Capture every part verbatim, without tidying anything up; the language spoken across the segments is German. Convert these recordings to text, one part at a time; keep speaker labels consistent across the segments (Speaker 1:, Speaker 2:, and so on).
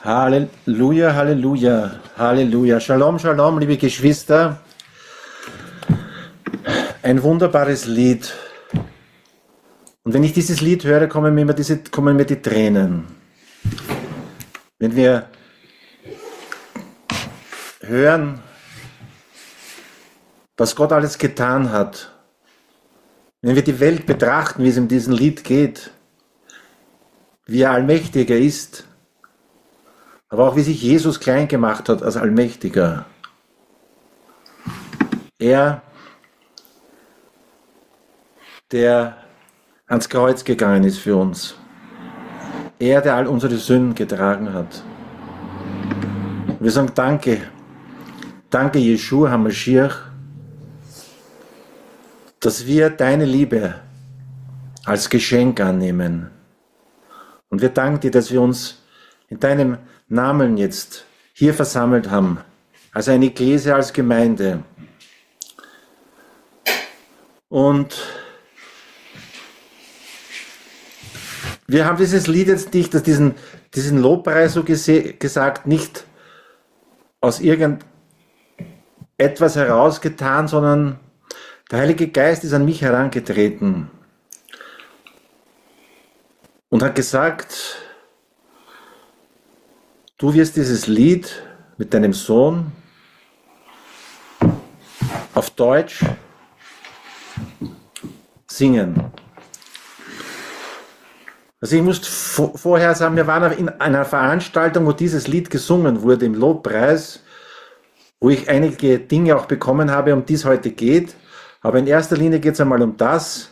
Speaker 1: Halleluja, Halleluja, Halleluja. Shalom, Shalom, liebe Geschwister. Ein wunderbares Lied. Und wenn ich dieses Lied höre, kommen mir, immer diese, kommen mir die Tränen. Wenn wir hören, was Gott alles getan hat, wenn wir die Welt betrachten, wie es in diesem Lied geht, wie er allmächtiger ist, aber auch wie sich Jesus klein gemacht hat als Allmächtiger. Er, der ans Kreuz gegangen ist für uns. Er, der all unsere Sünden getragen hat. Wir sagen Danke. Danke, Yeshua HaMashiach, dass wir deine Liebe als Geschenk annehmen. Und wir danken dir, dass wir uns in deinem Namen jetzt hier versammelt haben, als eine Ekklesia, als Gemeinde. Und wir haben dieses Lied jetzt nicht, dass diesen, diesen Lobpreis so gesagt, nicht aus irgendetwas herausgetan, sondern der Heilige Geist ist an mich herangetreten und hat gesagt, du wirst dieses Lied mit deinem Sohn auf Deutsch singen. Also ich muss vorher sagen, wir waren in einer Veranstaltung, wo dieses Lied gesungen wurde, im Lobpreis, wo ich einige Dinge auch bekommen habe, um die es heute geht. Aber in erster Linie geht es einmal um das,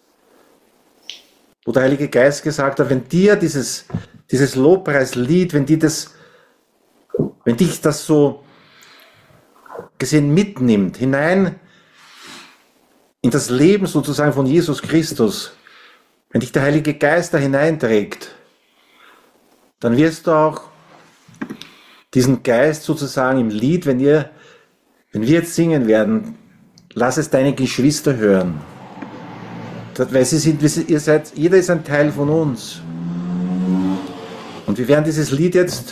Speaker 1: wo der Heilige Geist gesagt hat, wenn dir dieses, dieses Lobpreislied, wenn dir das Wenn dich das so gesehen mitnimmt, hinein in das Leben sozusagen von Jesus Christus, wenn dich der Heilige Geist da hineinträgt, dann wirst du auch diesen Geist sozusagen im Lied, wenn, ihr, wenn wir jetzt singen werden, lass es deine Geschwister hören. Weil sie sind, ihr seid, jeder ist ein Teil von uns. Und wir werden dieses Lied jetzt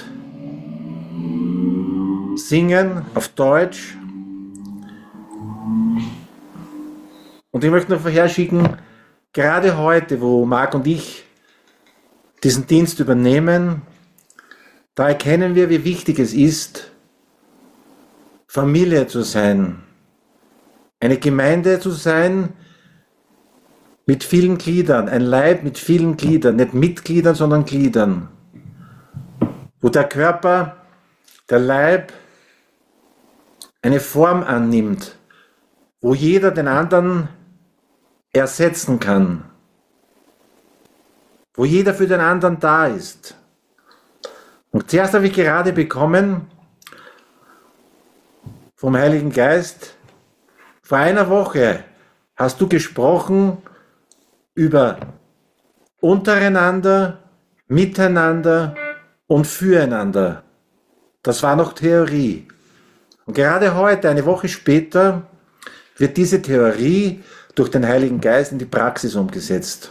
Speaker 1: singen auf Deutsch. Und ich möchte noch vorherschicken, gerade heute, wo Marc und ich diesen Dienst übernehmen, da erkennen wir, wie wichtig es ist, Familie zu sein, eine Gemeinde zu sein mit vielen Gliedern, ein Leib mit vielen Gliedern, nicht Mitgliedern, sondern Gliedern, wo der Körper, der Leib eine Form annimmt, wo jeder den anderen ersetzen kann, wo jeder für den anderen da ist. Und zuerst habe ich gerade bekommen vom Heiligen Geist, vor einer Woche hast du gesprochen über untereinander, miteinander und füreinander. Das war noch Theorie. Und gerade heute, eine Woche später, wird diese Theorie durch den Heiligen Geist in die Praxis umgesetzt.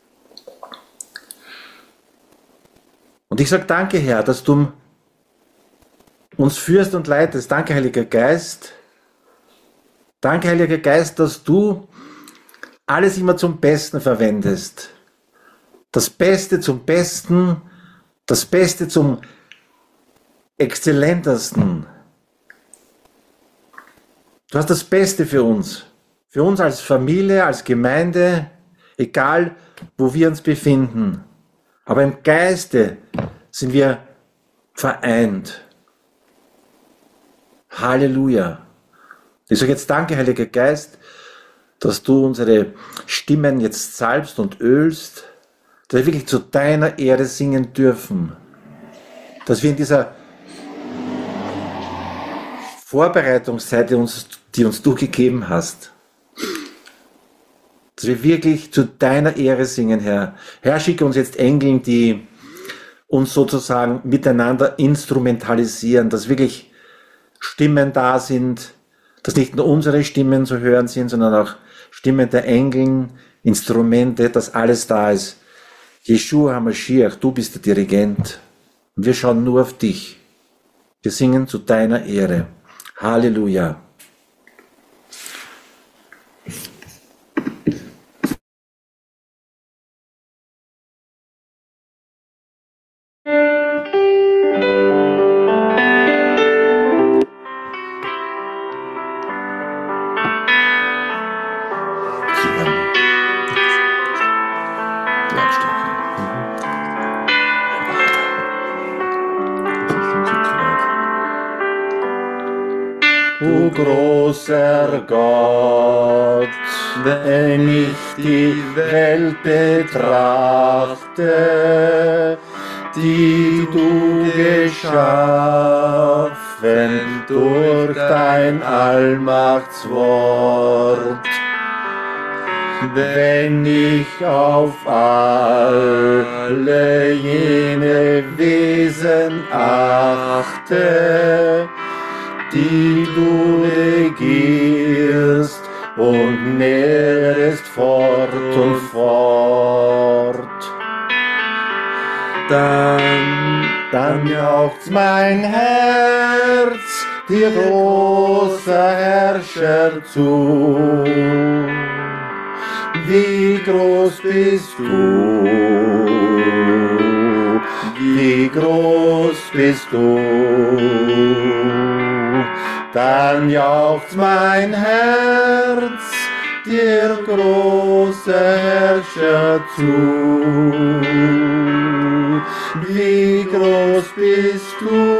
Speaker 1: Und ich sage danke, Herr, dass du uns führst und leitest. Danke, Heiliger Geist. Danke, Heiliger Geist, dass du alles immer zum Besten verwendest. Das Beste zum Besten, das Beste zum Exzellentesten. Du hast das Beste für uns, für uns als Familie, als Gemeinde, egal wo wir uns befinden. Aber im Geiste sind wir vereint. Halleluja. Ich sage jetzt danke, Heiliger Geist, dass du unsere Stimmen jetzt salbst und ölst, dass wir wirklich zu deiner Ehre singen dürfen. Dass wir in dieser Vorbereitungszeit, die uns, die uns du gegeben hast, dass wir wirklich zu deiner Ehre singen, Herr. Herr, schicke uns jetzt Engel, die uns sozusagen miteinander instrumentalisieren, dass wirklich Stimmen da sind, dass nicht nur unsere Stimmen zu hören sind, sondern auch Stimmen der Engel, Instrumente, dass alles da ist. Yeshua HaMashiach, du bist der Dirigent. Und wir schauen nur auf dich. Wir singen zu deiner Ehre. Halleluja. Du großer Gott, wenn ich die Welt betrachte, die du geschaffen durch dein Allmachtswort. Wenn ich auf alle jene Wesen achte, die du regierst und nährest fort und fort, dann, dann jauchzt mein Herz dir, großer Herrscher, zu. Wie groß bist du, wie groß bist du. Dann jauchzt mein Herz dir, großer Herrscher, zu. Wie groß bist du,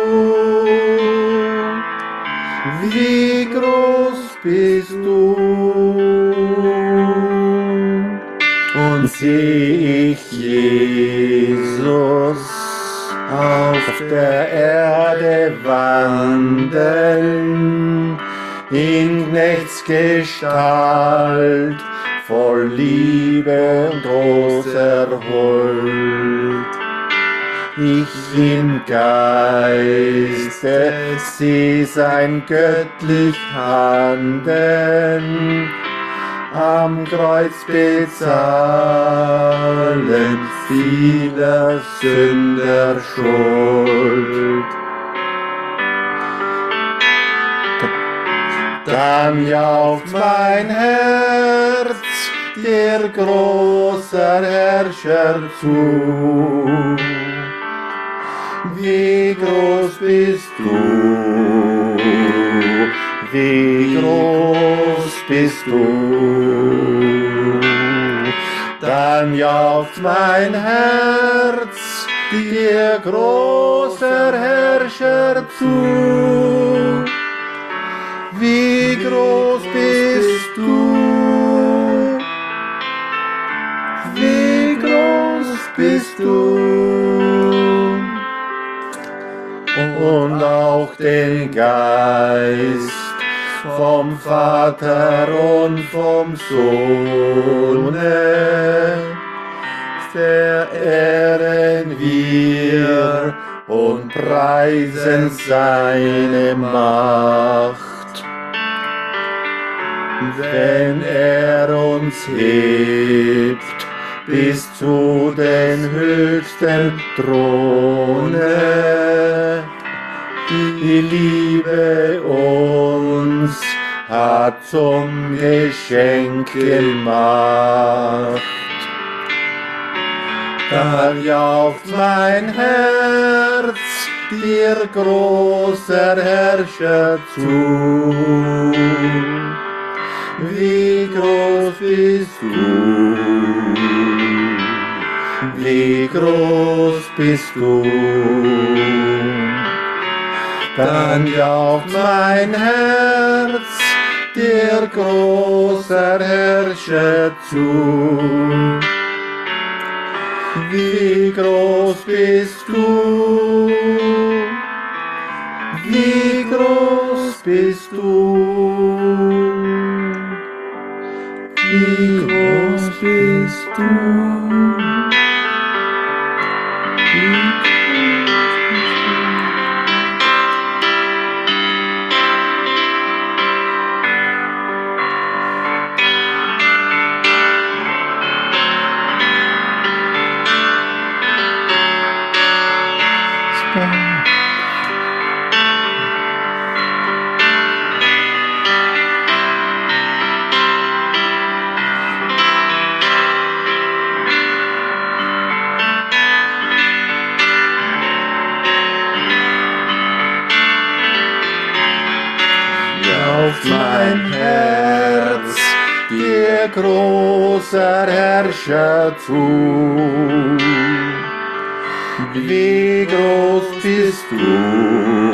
Speaker 1: wie groß bist du. Und seh ich Jesus auf der Erde wandeln, in Knechtsgestalt, voll Liebe und großer Huld. Ich im Geiste seh sein göttlich Handeln, am Kreuz bezahlen vieler Sünder Schuld. Dann jauchzt mein Herz dir, großer Herrscher, zu. Wie groß bist du, wie groß bist du. Dann jauchzt mein Herz dir, großer Herrscher, zu. Wie groß bist du, wie groß bist du. Und auch den Geist vom Vater und vom Sohne verehren wir und preisen seine Macht. Wenn er uns hebt bis zu den höchsten Throne, die Liebe uns hat zum Geschenk gemacht. Da jauchzt mein Herz dir, großer Herrscher, zu. Wie groß bist du, wie groß bist du. Dann jauchzt mein Herz dir, großer Herrscher, zu. Wie groß bist du, wie groß bist du, wie groß bist du. mein Herz dir, großer Herrscher, zu. Wie groß bist du,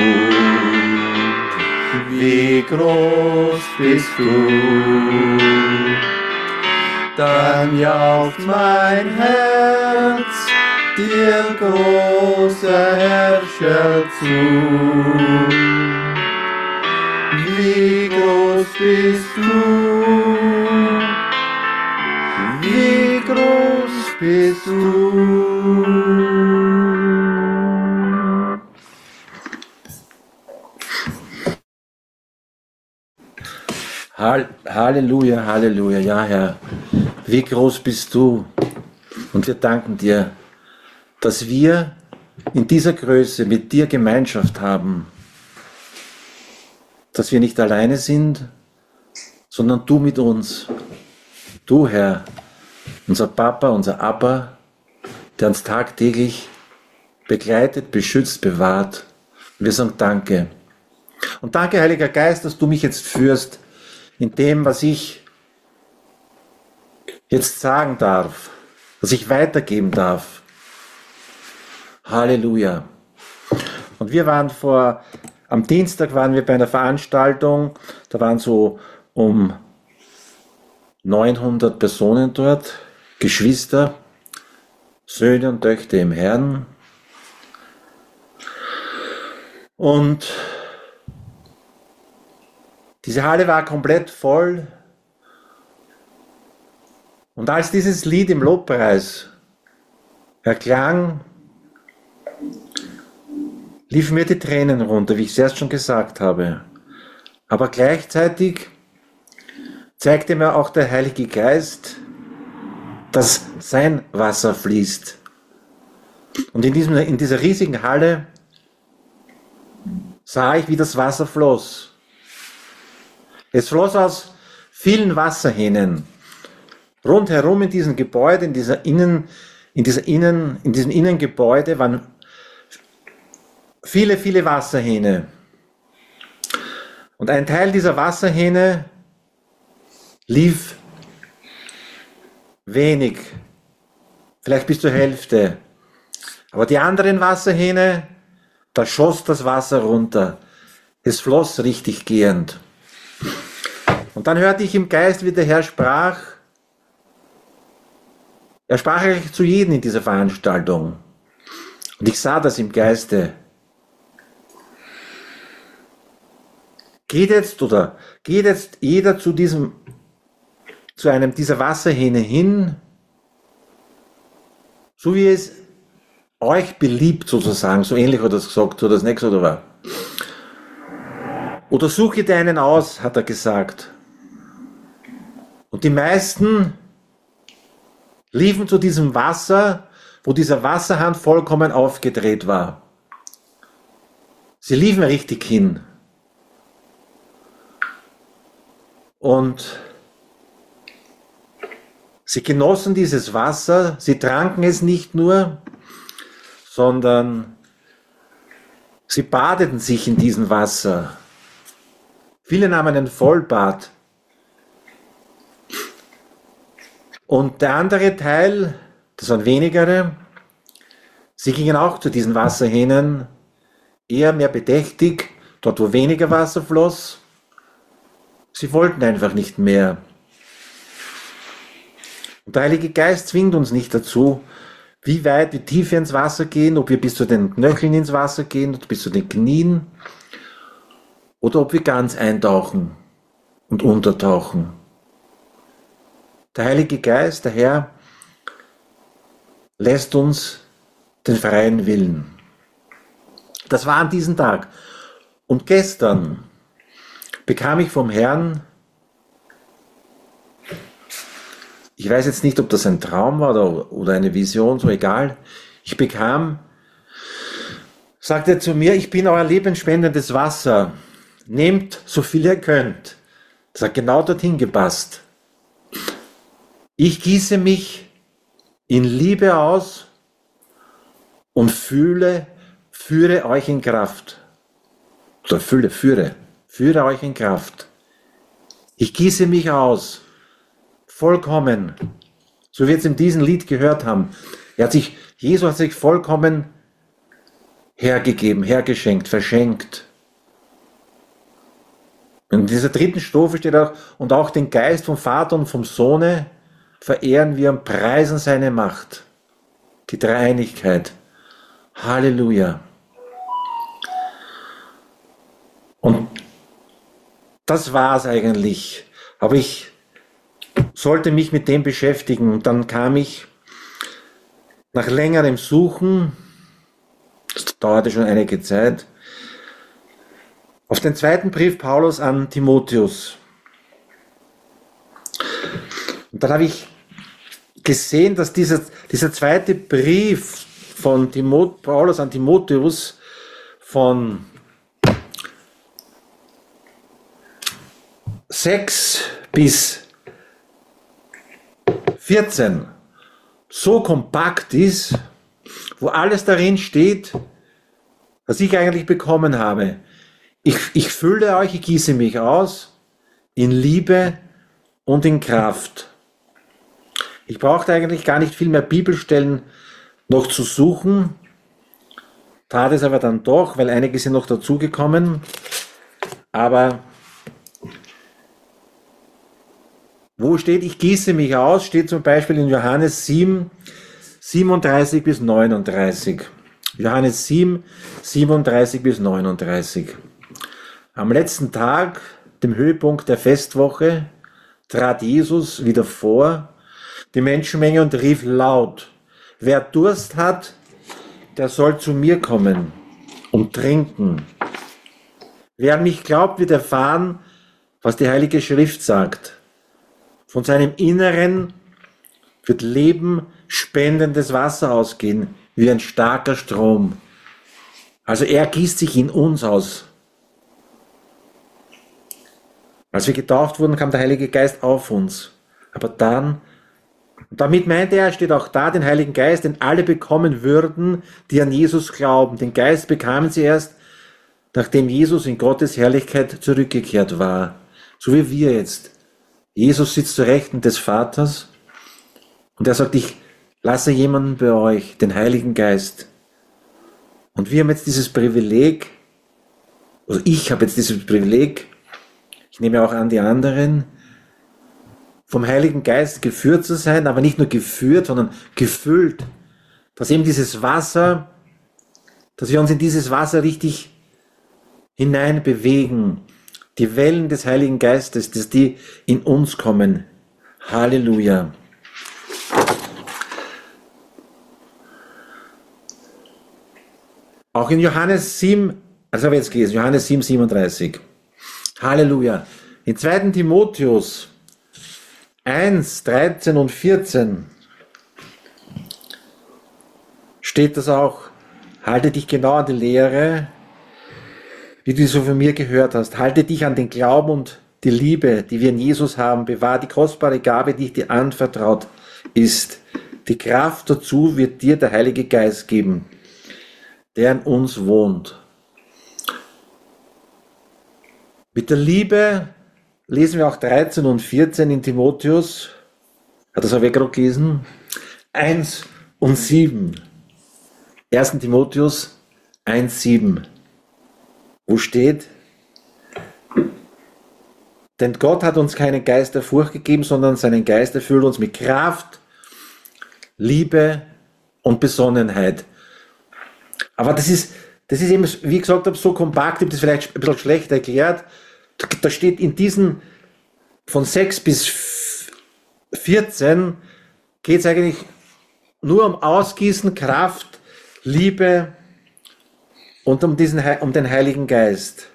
Speaker 1: wie groß bist du. Dann jaucht mein Herz dir, großer Herrscher, zu. Wie groß bist du, wie groß bist du. Halleluja, Halleluja, ja Herr, wie groß bist du. Und wir danken dir, dass wir in dieser Größe mit dir Gemeinschaft haben, dass wir nicht alleine sind, sondern du mit uns. Du, Herr, unser Papa, unser Abba, der uns tagtäglich begleitet, beschützt, bewahrt. Und wir sagen Danke. Und danke, Heiliger Geist, dass du mich jetzt führst in dem, was ich jetzt sagen darf, was ich weitergeben darf. Halleluja. Und wir waren vor, am Dienstag waren wir bei einer Veranstaltung, da waren so um neunhundert Personen dort, Geschwister, Söhne und Töchter im Herrn. Und diese Halle war komplett voll. Und als dieses Lied im Lobpreis erklang, liefen mir die Tränen runter, wie ich es erst schon gesagt habe. Aber gleichzeitig zeigte mir auch der Heilige Geist, dass sein Wasser fließt. Und in, diesem, in dieser riesigen Halle sah ich, wie das Wasser floss. Es floss aus vielen Wasserhähnen. Rundherum in diesem Gebäude, in dieser Innen, in dieser Innen, in diesem Innengebäude waren viele, viele Wasserhähne. Und ein Teil dieser Wasserhähne lief wenig, vielleicht bis zur Hälfte. Aber die anderen Wasserhähne, da schoss das Wasser runter. Es floss richtig gehend. Und dann hörte ich im Geist, wie der Herr sprach. Er sprach eigentlich zu jedem in dieser Veranstaltung. Und ich sah das im Geiste. Geht jetzt oder geht jetzt jeder zu diesem, zu einem dieser Wasserhähne hin, so wie es euch beliebt sozusagen, so ähnlich hat er das gesagt, so das nächste oder war. Oder suche dir einen aus, hat er gesagt. Und die meisten liefen zu diesem Wasser, wo dieser Wasserhahn vollkommen aufgedreht war. Sie liefen richtig hin. Und sie genossen dieses Wasser, sie tranken es nicht nur, sondern sie badeten sich in diesem Wasser. Viele nahmen ein Vollbad. Und der andere Teil, das waren wenigere, sie gingen auch zu diesen Wasserhähnen, eher mehr bedächtig, dort wo weniger Wasser floss. Sie wollten einfach nicht mehr. Und der Heilige Geist zwingt uns nicht dazu, wie weit, wie tief wir ins Wasser gehen, ob wir bis zu den Knöcheln ins Wasser gehen oder bis zu den Knien oder ob wir ganz eintauchen und untertauchen. Der Heilige Geist, der Herr, lässt uns den freien Willen. Das war an diesem Tag. Und gestern bekam ich vom Herrn, ich weiß jetzt nicht, ob das ein Traum war oder, oder eine Vision, so egal, ich bekam, sagte er zu mir, ich bin euer lebensspendendes Wasser, nehmt so viel ihr könnt. Das hat genau dorthin gepasst. Ich gieße mich in Liebe aus und fühle, führe euch in Kraft. Oder fühle, führe, führe euch in Kraft. Ich gieße mich aus, vollkommen, so wie wir jetzt in diesem Lied gehört haben. Er hat sich, Jesus hat sich vollkommen hergegeben, hergeschenkt, verschenkt. In dieser dritten Strophe steht auch, und auch den Geist vom Vater und vom Sohne verehren wir und preisen seine Macht. Die Dreieinigkeit. Halleluja. Und das war's eigentlich. Aber ich sollte mich mit dem beschäftigen. Und dann kam ich nach längerem Suchen, das dauerte schon einige Zeit, auf den zweiten Brief Paulus an Timotheus. Und dann habe ich gesehen, dass dieser, dieser zweite Brief von Timot, Paulus an Timotheus von sechs bis vierzehn so kompakt ist, wo alles darin steht, was ich eigentlich bekommen habe. Ich, ich fülle euch, ich gieße mich aus in Liebe und in Kraft. Ich brauchte eigentlich gar nicht viel mehr Bibelstellen noch zu suchen, tat es aber dann doch, weil einige sind noch dazugekommen. Aber wo steht, ich gieße mich aus, steht zum Beispiel in Johannes sieben, siebenunddreißig bis neununddreißig. Johannes sieben, siebenunddreißig bis neununddreißig. Am letzten Tag, dem Höhepunkt der Festwoche, trat Jesus wieder vor die Menschenmenge und rief laut: Wer Durst hat, der soll zu mir kommen und trinken. Wer an mich glaubt, wird erfahren, was die Heilige Schrift sagt. Von seinem Inneren wird Leben spendendes Wasser ausgehen, wie ein starker Strom. Also er gießt sich in uns aus. Als wir getauft wurden, kam der Heilige Geist auf uns. Aber dann, und damit meinte er, steht auch da, den Heiligen Geist, den alle bekommen würden, die an Jesus glauben. Den Geist bekamen sie erst, nachdem Jesus in Gottes Herrlichkeit zurückgekehrt war. So wie wir jetzt. Jesus sitzt zur Rechten des Vaters und er sagt, ich lasse jemanden bei euch, den Heiligen Geist. Und wir haben jetzt dieses Privileg, also ich habe jetzt dieses Privileg, ich nehme auch an die anderen, vom Heiligen Geist geführt zu sein, aber nicht nur geführt, sondern gefüllt. Dass eben dieses Wasser, dass wir uns in dieses Wasser richtig hinein bewegen. Die Wellen des Heiligen Geistes, dass die in uns kommen. Halleluja. Auch in Johannes sieben, also habe ich jetzt gelesen, Johannes sieben, siebenunddreißig. Halleluja. In zweiten Timotheus eins, dreizehn und vierzehn steht das auch. Halte dich genau an die Lehre, wie du so von mir gehört hast. Halte dich an den Glauben und die Liebe, die wir in Jesus haben. Bewahr die kostbare Gabe, die dir anvertraut ist. Die Kraft dazu wird dir der Heilige Geist geben, der in uns wohnt. Mit der Liebe lesen wir auch dreizehn und vierzehn in Timotheus. Ja, das habe ich gerade gelesen. eins und sieben. ersten Timotheus eins, sieben. Wo steht, denn Gott hat uns keinen Geist der Furcht gegeben, sondern seinen Geist erfüllt uns mit Kraft, Liebe und Besonnenheit. Aber das ist, das ist eben, wie ich gesagt habe, so kompakt, ich habe das vielleicht ein bisschen schlecht erklärt. Da steht in diesen von sechs bis vierzehn geht es eigentlich nur um Ausgießen, Kraft, Liebe und um, diesen, um den Heiligen Geist.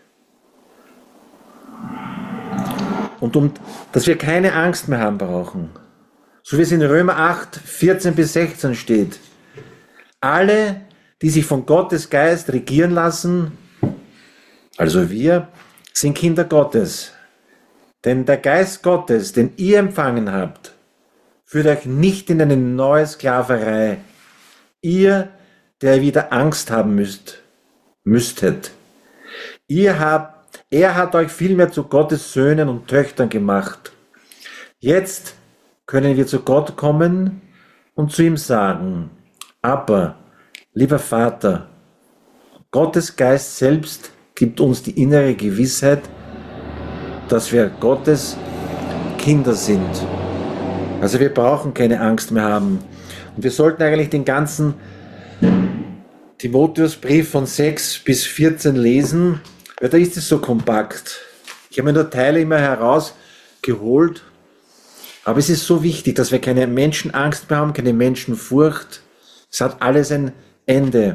Speaker 1: Und um, dass wir keine Angst mehr haben brauchen. So wie es in Römer acht, vierzehn bis sechzehn steht. Alle, die sich von Gottes Geist regieren lassen, also wir, sind Kinder Gottes. Denn der Geist Gottes, den ihr empfangen habt, führt euch nicht in eine neue Sklaverei. Ihr, der wieder Angst haben müsst, müsstet. Ihr habt Er hat euch vielmehr zu Gottes Söhnen und Töchtern gemacht. Jetzt können wir zu Gott kommen und zu ihm sagen, aber, lieber Vater, Gottes Geist selbst gibt uns die innere Gewissheit, dass wir Gottes Kinder sind. Also wir brauchen keine Angst mehr haben. Und wir sollten eigentlich den ganzen Timotheusbrief von sechs bis vierzehn lesen, weil da ist es so kompakt. Ich habe mir nur Teile immer herausgeholt, aber es ist so wichtig, dass wir keine Menschenangst mehr haben, keine Menschenfurcht. Es hat alles ein Ende.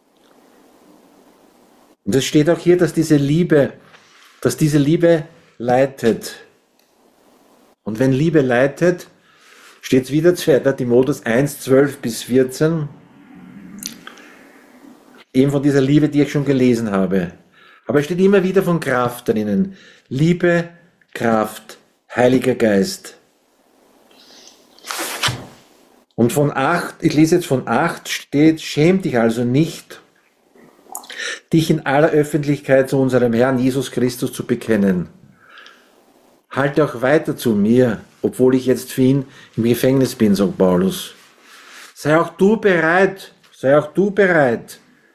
Speaker 1: Und es steht auch hier, dass diese Liebe, dass diese Liebe leitet. Und wenn Liebe leitet, steht es wieder zweiter Timotheus eins, zwölf bis vierzehn, eben von dieser Liebe, die ich schon gelesen habe. Aber es steht immer wieder von Kraft drinnen. Liebe, Kraft, Heiliger Geist. Und von acht, ich lese jetzt von acht, steht, schäm dich also nicht, dich in aller Öffentlichkeit zu unserem Herrn Jesus Christus zu bekennen. Halte auch weiter zu mir, obwohl ich jetzt für ihn im Gefängnis bin, sagt Paulus. Sei auch du bereit, sei auch du bereit,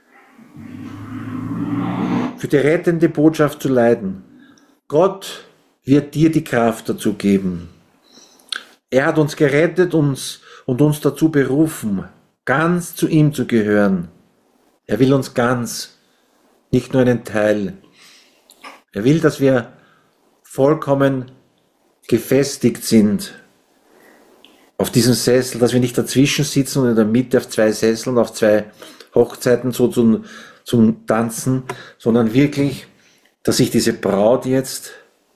Speaker 1: für die rettende Botschaft zu leiden. Gott wird dir die Kraft dazu geben. Er hat uns gerettet uns und uns dazu berufen, ganz zu ihm zu gehören. Er will uns ganz, nicht nur einen Teil. Er will, dass wir vollkommen gefestigt sind auf diesem Sessel, dass wir nicht dazwischen sitzen und in der Mitte auf zwei Sesseln, auf zwei Hochzeiten so zum, zum Tanzen, sondern wirklich, dass sich diese Braut jetzt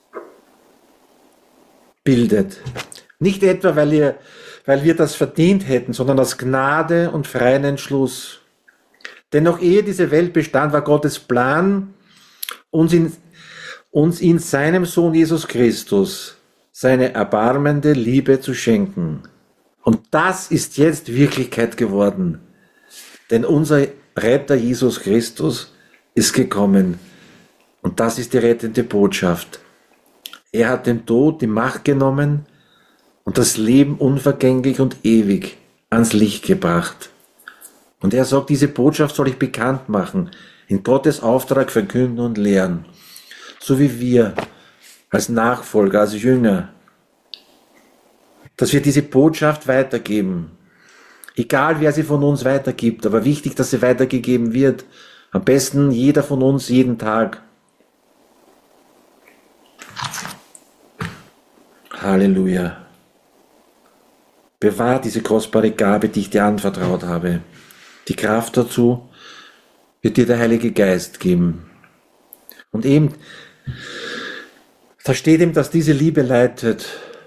Speaker 1: bildet. Nicht etwa, weil, ihr, weil wir das verdient hätten, sondern aus Gnade und freien Entschluss. Denn noch ehe diese Welt bestand, war Gottes Plan, uns in, uns in seinem Sohn Jesus Christus seine erbarmende Liebe zu schenken. Und das ist jetzt Wirklichkeit geworden. Denn unser Retter Jesus Christus ist gekommen. Und das ist die rettende Botschaft. Er hat den Tod, die Macht genommen und das Leben unvergänglich und ewig ans Licht gebracht. Und er sagt, diese Botschaft soll ich bekannt machen, in Gottes Auftrag verkünden und lehren. So wie wir als Nachfolger, als Jünger, dass wir diese Botschaft weitergeben. Egal, wer sie von uns weitergibt, aber wichtig, dass sie weitergegeben wird. Am besten jeder von uns jeden Tag. Halleluja. Bewahr diese kostbare Gabe, die ich dir anvertraut habe. Die Kraft dazu wird dir der Heilige Geist geben. Und eben, da steht ihm, dass diese Liebe leitet.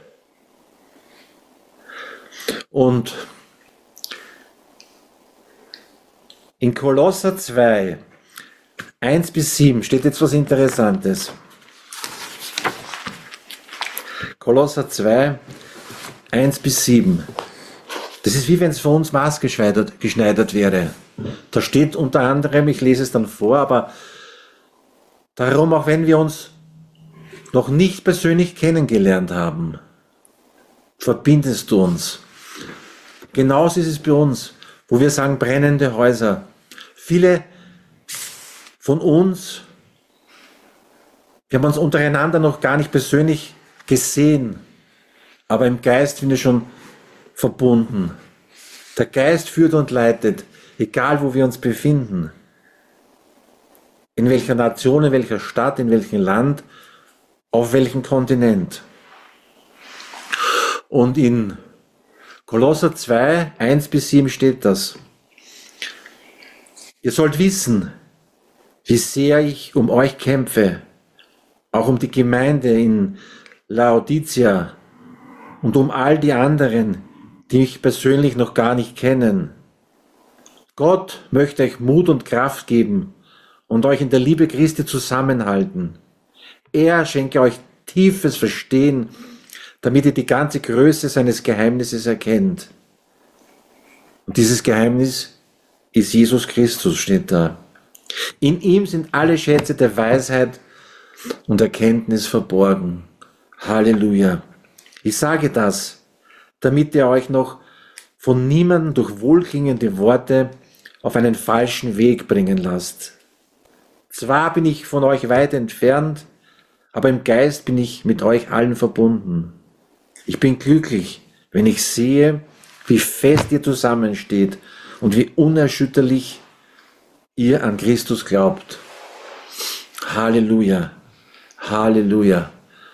Speaker 1: Und in Kolosser zwei, eins bis sieben steht jetzt was Interessantes. Kolosser zwei, eins bis sieben. Das ist wie wenn es für uns maßgeschneidert geschneidert wäre. Da steht unter anderem, ich lese es dann vor, aber darum, auch wenn wir uns noch nicht persönlich kennengelernt haben, verbindest du uns. Genauso ist es bei uns, wo wir sagen, brennende Häuser. Viele von uns, wir haben uns untereinander noch gar nicht persönlich gesehen, aber im Geist sind wir schon verbunden. Der Geist führt und leitet, egal wo wir uns befinden. In welcher Nation, in welcher Stadt, in welchem Land, auf welchem Kontinent. Und in Kolosser zwei, eins bis sieben steht das. Ihr sollt wissen, wie sehr ich um euch kämpfe, auch um die Gemeinde in Laodicea und um all die anderen, die mich persönlich noch gar nicht kennen. Gott möchte euch Mut und Kraft geben und euch in der Liebe Christi zusammenhalten. Er schenke euch tiefes Verstehen, damit ihr die ganze Größe seines Geheimnisses erkennt. Und dieses Geheimnis ist Jesus Christus, steht da. In ihm sind alle Schätze der Weisheit und Erkenntnis verborgen. Halleluja. Ich sage das, damit ihr euch noch von niemandem durch wohlklingende Worte auf einen falschen Weg bringen lasst. Zwar bin ich von euch weit entfernt, aber im Geist bin ich mit euch allen verbunden. Ich bin glücklich, wenn ich sehe, wie fest ihr zusammensteht und wie unerschütterlich ihr an Christus glaubt. Halleluja, Halleluja.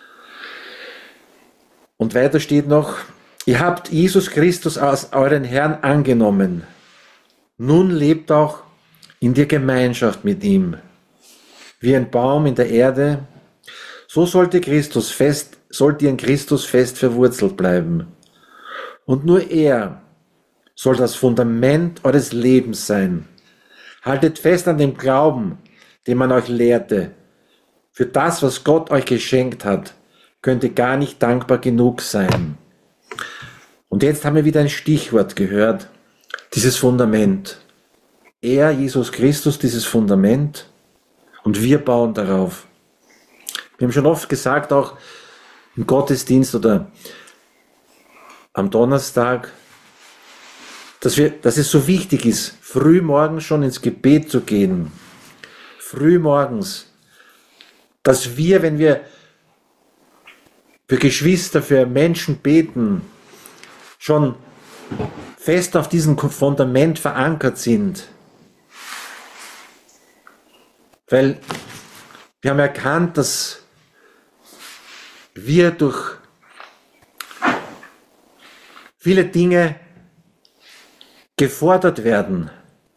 Speaker 1: Und weiter steht noch, ihr habt Jesus Christus als euren Herrn angenommen. Nun lebt auch in der Gemeinschaft mit ihm. Wie ein Baum in der Erde, so sollte Christus fest, sollt ihr in Christus fest verwurzelt bleiben. Und nur er soll das Fundament eures Lebens sein. Haltet fest an dem Glauben, den man euch lehrte. Für das, was Gott euch geschenkt hat, könnt ihr gar nicht dankbar genug sein. Und jetzt haben wir wieder ein Stichwort gehört, dieses Fundament. Er, Jesus Christus, dieses Fundament, und wir bauen darauf. Wir haben schon oft gesagt, auch im Gottesdienst oder am Donnerstag, dass, wir, dass es so wichtig ist, früh morgens schon ins Gebet zu gehen. Früh morgens. Dass wir, wenn wir für Geschwister, für Menschen beten, schon fest auf diesem Fundament verankert sind. Weil wir haben erkannt, dass wir durch viele Dinge gefordert werden,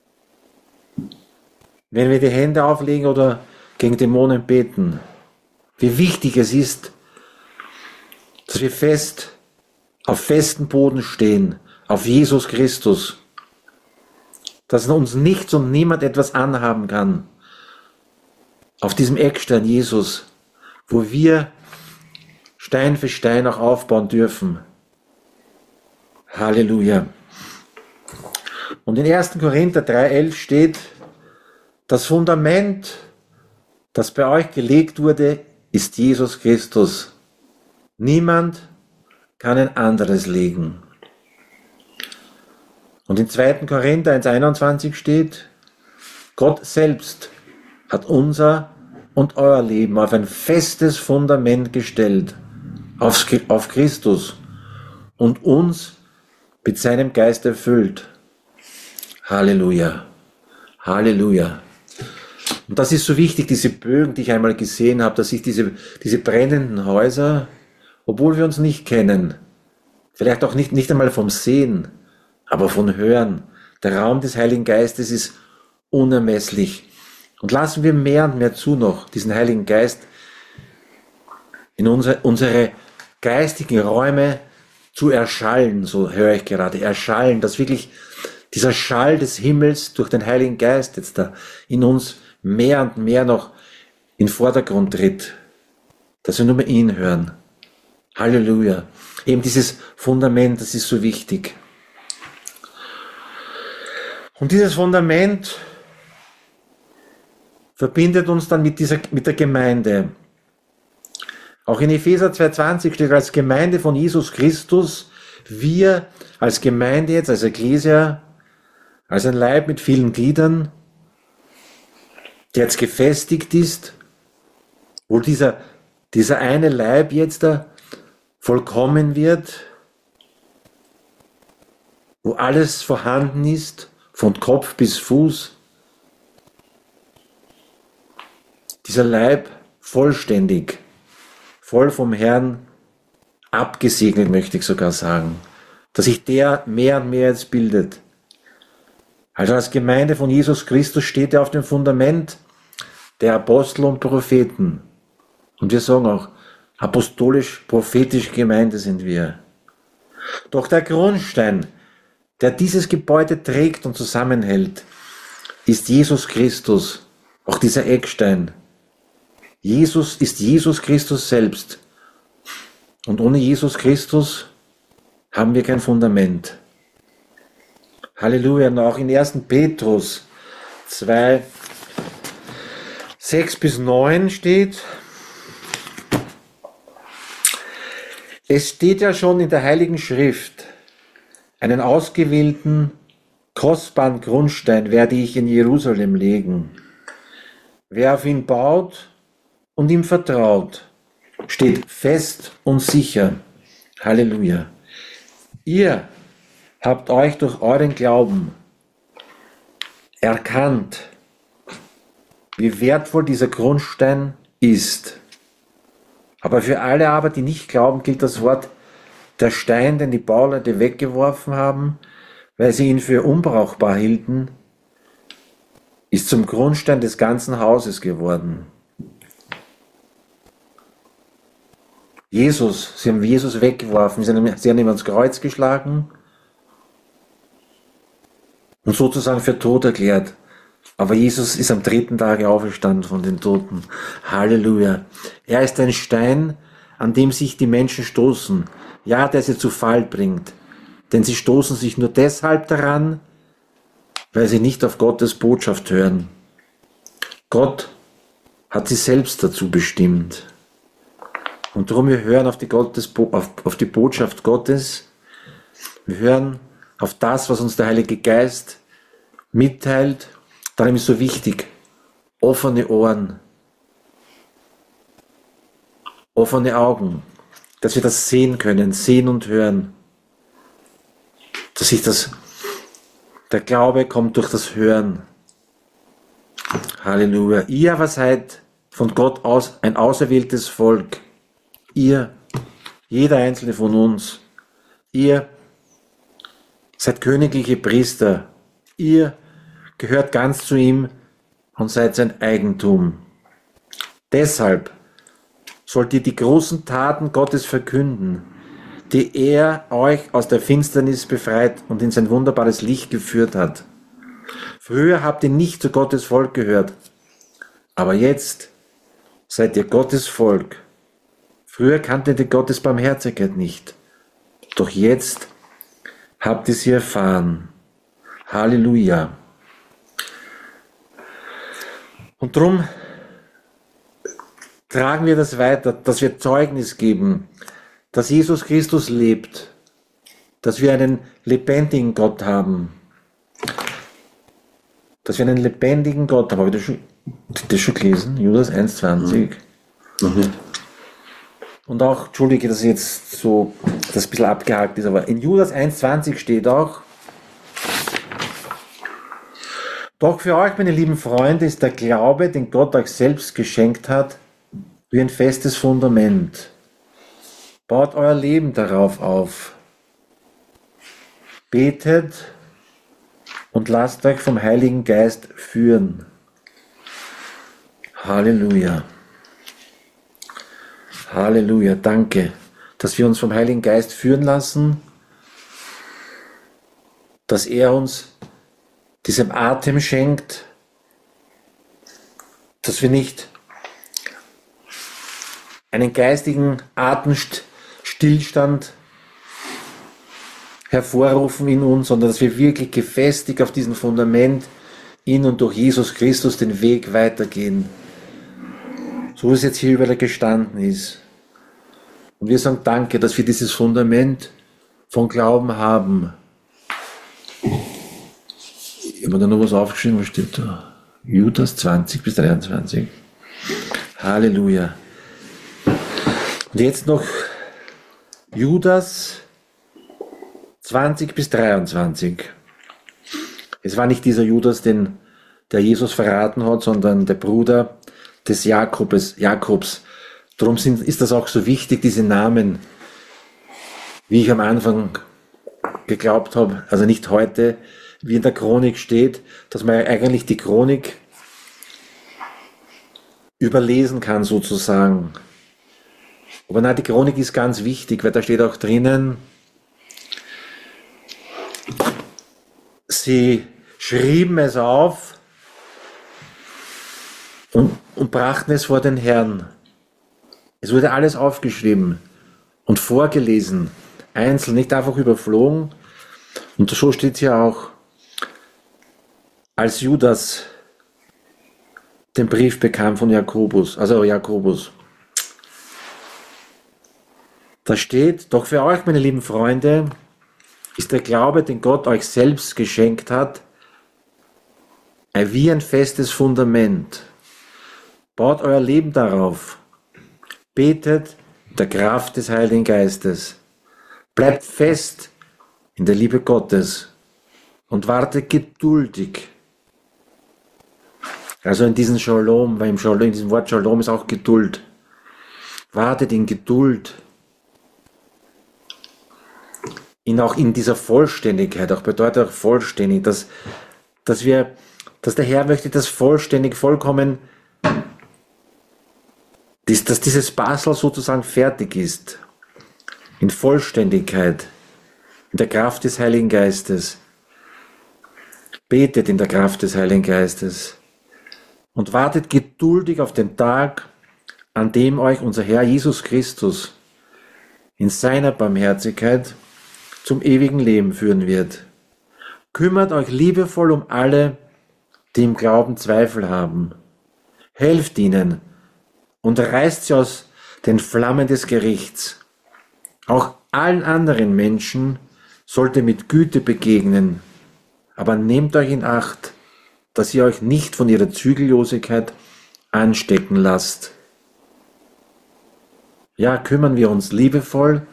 Speaker 1: wenn wir die Hände auflegen oder gegen Dämonen beten. Wie wichtig es ist, dass wir fest auf festem Boden stehen, auf Jesus Christus, dass uns nichts und niemand etwas anhaben kann. Auf diesem Eckstein Jesus, wo wir Stein für Stein auch aufbauen dürfen. Halleluja. Und in ersten Korinther drei elf steht, das Fundament, das bei euch gelegt wurde, ist Jesus Christus. Niemand kann ein anderes legen. Und in zweiten Korinther eins einundzwanzig steht, Gott selbst hat unser und euer Leben auf ein festes Fundament gestellt, auf, auf Christus und uns mit seinem Geist erfüllt. Halleluja, Halleluja. Und das ist so wichtig, diese Bögen, die ich einmal gesehen habe, dass sich diese, diese brennenden Häuser, obwohl wir uns nicht kennen, vielleicht auch nicht, nicht einmal vom Sehen, aber vom Hören, der Raum des Heiligen Geistes ist unermesslich. Und lassen wir mehr und mehr zu noch, diesen Heiligen Geist in unsere, unsere geistigen Räume zu erschallen, so höre ich gerade, erschallen, dass wirklich dieser Schall des Himmels durch den Heiligen Geist jetzt da in uns mehr und mehr noch in den Vordergrund tritt, dass wir nur mehr ihn hören. Halleluja. Eben dieses Fundament, das ist so wichtig. Und dieses Fundament verbindet uns dann mit, dieser, mit der Gemeinde. Auch in Epheser zwei zwanzig steht, als Gemeinde von Jesus Christus, wir als Gemeinde jetzt, als Ekklesia, als ein Leib mit vielen Gliedern, der jetzt gefestigt ist, wo dieser, dieser eine Leib jetzt da vollkommen wird, wo alles vorhanden ist, von Kopf bis Fuß, dieser Leib vollständig, voll vom Herrn abgesegnet, möchte ich sogar sagen, dass sich der mehr und mehr jetzt bildet. Also als Gemeinde von Jesus Christus steht er auf dem Fundament der Apostel und Propheten. Und wir sagen auch, apostolisch-prophetische Gemeinde sind wir. Doch der Grundstein, der dieses Gebäude trägt und zusammenhält, ist Jesus Christus, auch dieser Eckstein. Jesus ist Jesus Christus selbst. Und ohne Jesus Christus haben wir kein Fundament. Halleluja. Und auch in ersten Petrus zwei, sechs bis neun steht, Es steht ja schon in der Heiligen Schrift, einen ausgewählten, kostbaren Grundstein werde ich in Jerusalem legen. Wer auf ihn baut und ihm vertraut, steht fest und sicher. Halleluja. Ihr habt euch durch euren Glauben erkannt, wie wertvoll dieser Grundstein ist. Aber für alle aber, die nicht glauben, gilt das Wort, der Stein, den die Bauleute weggeworfen haben, weil sie ihn für unbrauchbar hielten, ist zum Grundstein des ganzen Hauses geworden. Jesus, sie haben Jesus weggeworfen, sie haben ihn ans Kreuz geschlagen und sozusagen für tot erklärt. Aber Jesus ist am dritten Tage auferstanden von den Toten. Halleluja. Er ist ein Stein, an dem sich die Menschen stoßen. Ja, der sie zu Fall bringt. Denn sie stoßen sich nur deshalb daran, weil sie nicht auf Gottes Botschaft hören. Gott hat sie selbst dazu bestimmt. Und darum wir hören auf die, Gottes, auf, auf die Botschaft Gottes. Wir hören auf das, was uns der Heilige Geist mitteilt. Darum ist so wichtig, offene Ohren, offene Augen, dass wir das sehen können, sehen und hören. Dass sich das, der Glaube kommt durch das Hören. Halleluja. Ihr aber seid von Gott aus ein auserwähltes Volk. Ihr, jeder einzelne von uns. Ihr seid königliche Priester. Ihr gehört ganz zu ihm und seid sein Eigentum. Deshalb sollt ihr die großen Taten Gottes verkünden, die er euch aus der Finsternis befreit und in sein wunderbares Licht geführt hat. Früher habt ihr nicht zu Gottes Volk gehört, aber jetzt seid ihr Gottes Volk. Früher kanntet ihr Gottes Barmherzigkeit nicht, doch jetzt habt ihr sie erfahren. Halleluja. Und darum tragen wir das weiter, dass wir Zeugnis geben, dass Jesus Christus lebt, dass wir einen lebendigen Gott haben, dass wir einen lebendigen Gott haben. Habe ich das schon, das schon gelesen? Judas eins zwanzig. Mhm. Und auch, entschuldige, dass jetzt so, das ein bisschen abgehakt ist, aber in Judas eins zwanzig steht auch, doch für euch, meine lieben Freunde, ist der Glaube, den Gott euch selbst geschenkt hat, wie ein festes Fundament. Baut euer Leben darauf auf. Betet und lasst euch vom Heiligen Geist führen. Halleluja. Halleluja. Danke, dass wir uns vom Heiligen Geist führen lassen, dass er uns diesem Atem schenkt, dass wir nicht einen geistigen Atemstillstand hervorrufen in uns, sondern dass wir wirklich gefestigt auf diesem Fundament in und durch Jesus Christus den Weg weitergehen. So wie es jetzt hier überall gestanden ist. Und wir sagen Danke, dass wir dieses Fundament von Glauben haben. Ich habe da noch was aufgeschrieben, was steht da? Judas zwanzig bis dreiundzwanzig. Halleluja. Und jetzt noch Judas zwanzig bis dreiundzwanzig. Es war nicht dieser Judas, den der Jesus verraten hat, sondern der Bruder des Jakobes, Jakobs. Darum sind, ist das auch so wichtig, diese Namen, wie ich am Anfang geglaubt habe, also nicht heute, wie in der Chronik steht, dass man eigentlich die Chronik überlesen kann sozusagen. Aber nein, die Chronik ist ganz wichtig, weil da steht auch drinnen, sie schrieben es auf und, und brachten es vor den Herrn. Es wurde alles aufgeschrieben und vorgelesen, einzeln, nicht einfach überflogen. Und so steht es hier auch, als Judas den Brief bekam von Jakobus, also Jakobus. Da steht, doch für euch, meine lieben Freunde, ist der Glaube, den Gott euch selbst geschenkt hat, wie ein festes Fundament. Baut euer Leben darauf. Betet in der Kraft des Heiligen Geistes. Bleibt fest in der Liebe Gottes und wartet geduldig. Also in diesem Shalom, weil im Shalom, in diesem Wort Shalom ist auch Geduld. Wartet in Geduld. In auch in dieser Vollständigkeit, auch bedeutet auch vollständig, dass, dass wir, dass der Herr möchte, dass vollständig, vollkommen, dass, dass dieses Puzzle sozusagen fertig ist. In Vollständigkeit, in der Kraft des Heiligen Geistes. Betet in der Kraft des Heiligen Geistes und wartet geduldig auf den Tag, an dem euch unser Herr Jesus Christus in seiner Barmherzigkeit zum ewigen Leben führen wird. Kümmert euch liebevoll um alle, die im Glauben Zweifel haben. Helft ihnen und reißt sie aus den Flammen des Gerichts. Auch allen anderen Menschen sollt ihr mit Güte begegnen, aber nehmt euch in Acht, dass ihr euch nicht von ihrer Zügellosigkeit anstecken lasst. Ja, kümmern wir uns liebevoll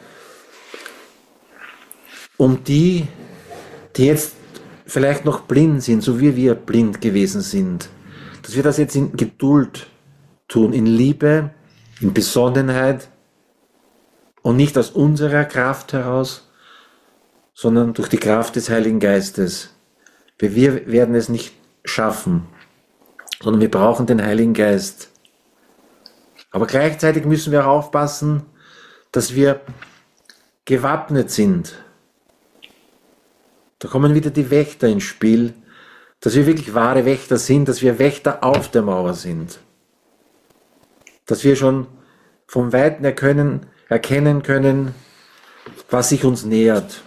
Speaker 1: um die, die jetzt vielleicht noch blind sind, so wie wir blind gewesen sind. Dass wir das jetzt in Geduld tun, in Liebe, in Besonnenheit und nicht aus unserer Kraft heraus, sondern durch die Kraft des Heiligen Geistes. Wir werden es nicht schaffen, sondern wir brauchen den Heiligen Geist. Aber gleichzeitig müssen wir auch aufpassen, dass wir gewappnet sind. Da kommen wieder die Wächter ins Spiel, dass wir wirklich wahre Wächter sind, dass wir Wächter auf der Mauer sind. Dass wir schon vom Weiten erkennen, erkennen können, was sich uns nähert.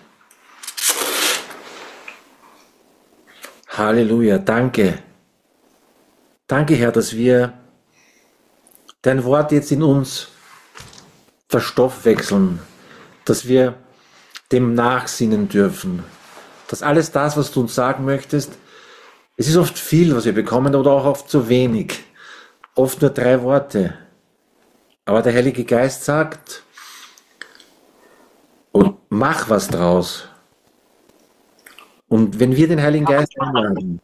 Speaker 1: Halleluja, danke. Danke, Herr, dass wir dein Wort jetzt in uns verstoffwechseln, dass wir dem nachsinnen dürfen, dass alles das, was du uns sagen möchtest, es ist oft viel, was wir bekommen, oder auch oft zu wenig, oft nur drei Worte. Aber der Heilige Geist sagt, und mach was draus. Und wenn wir den Heiligen Geist einladen,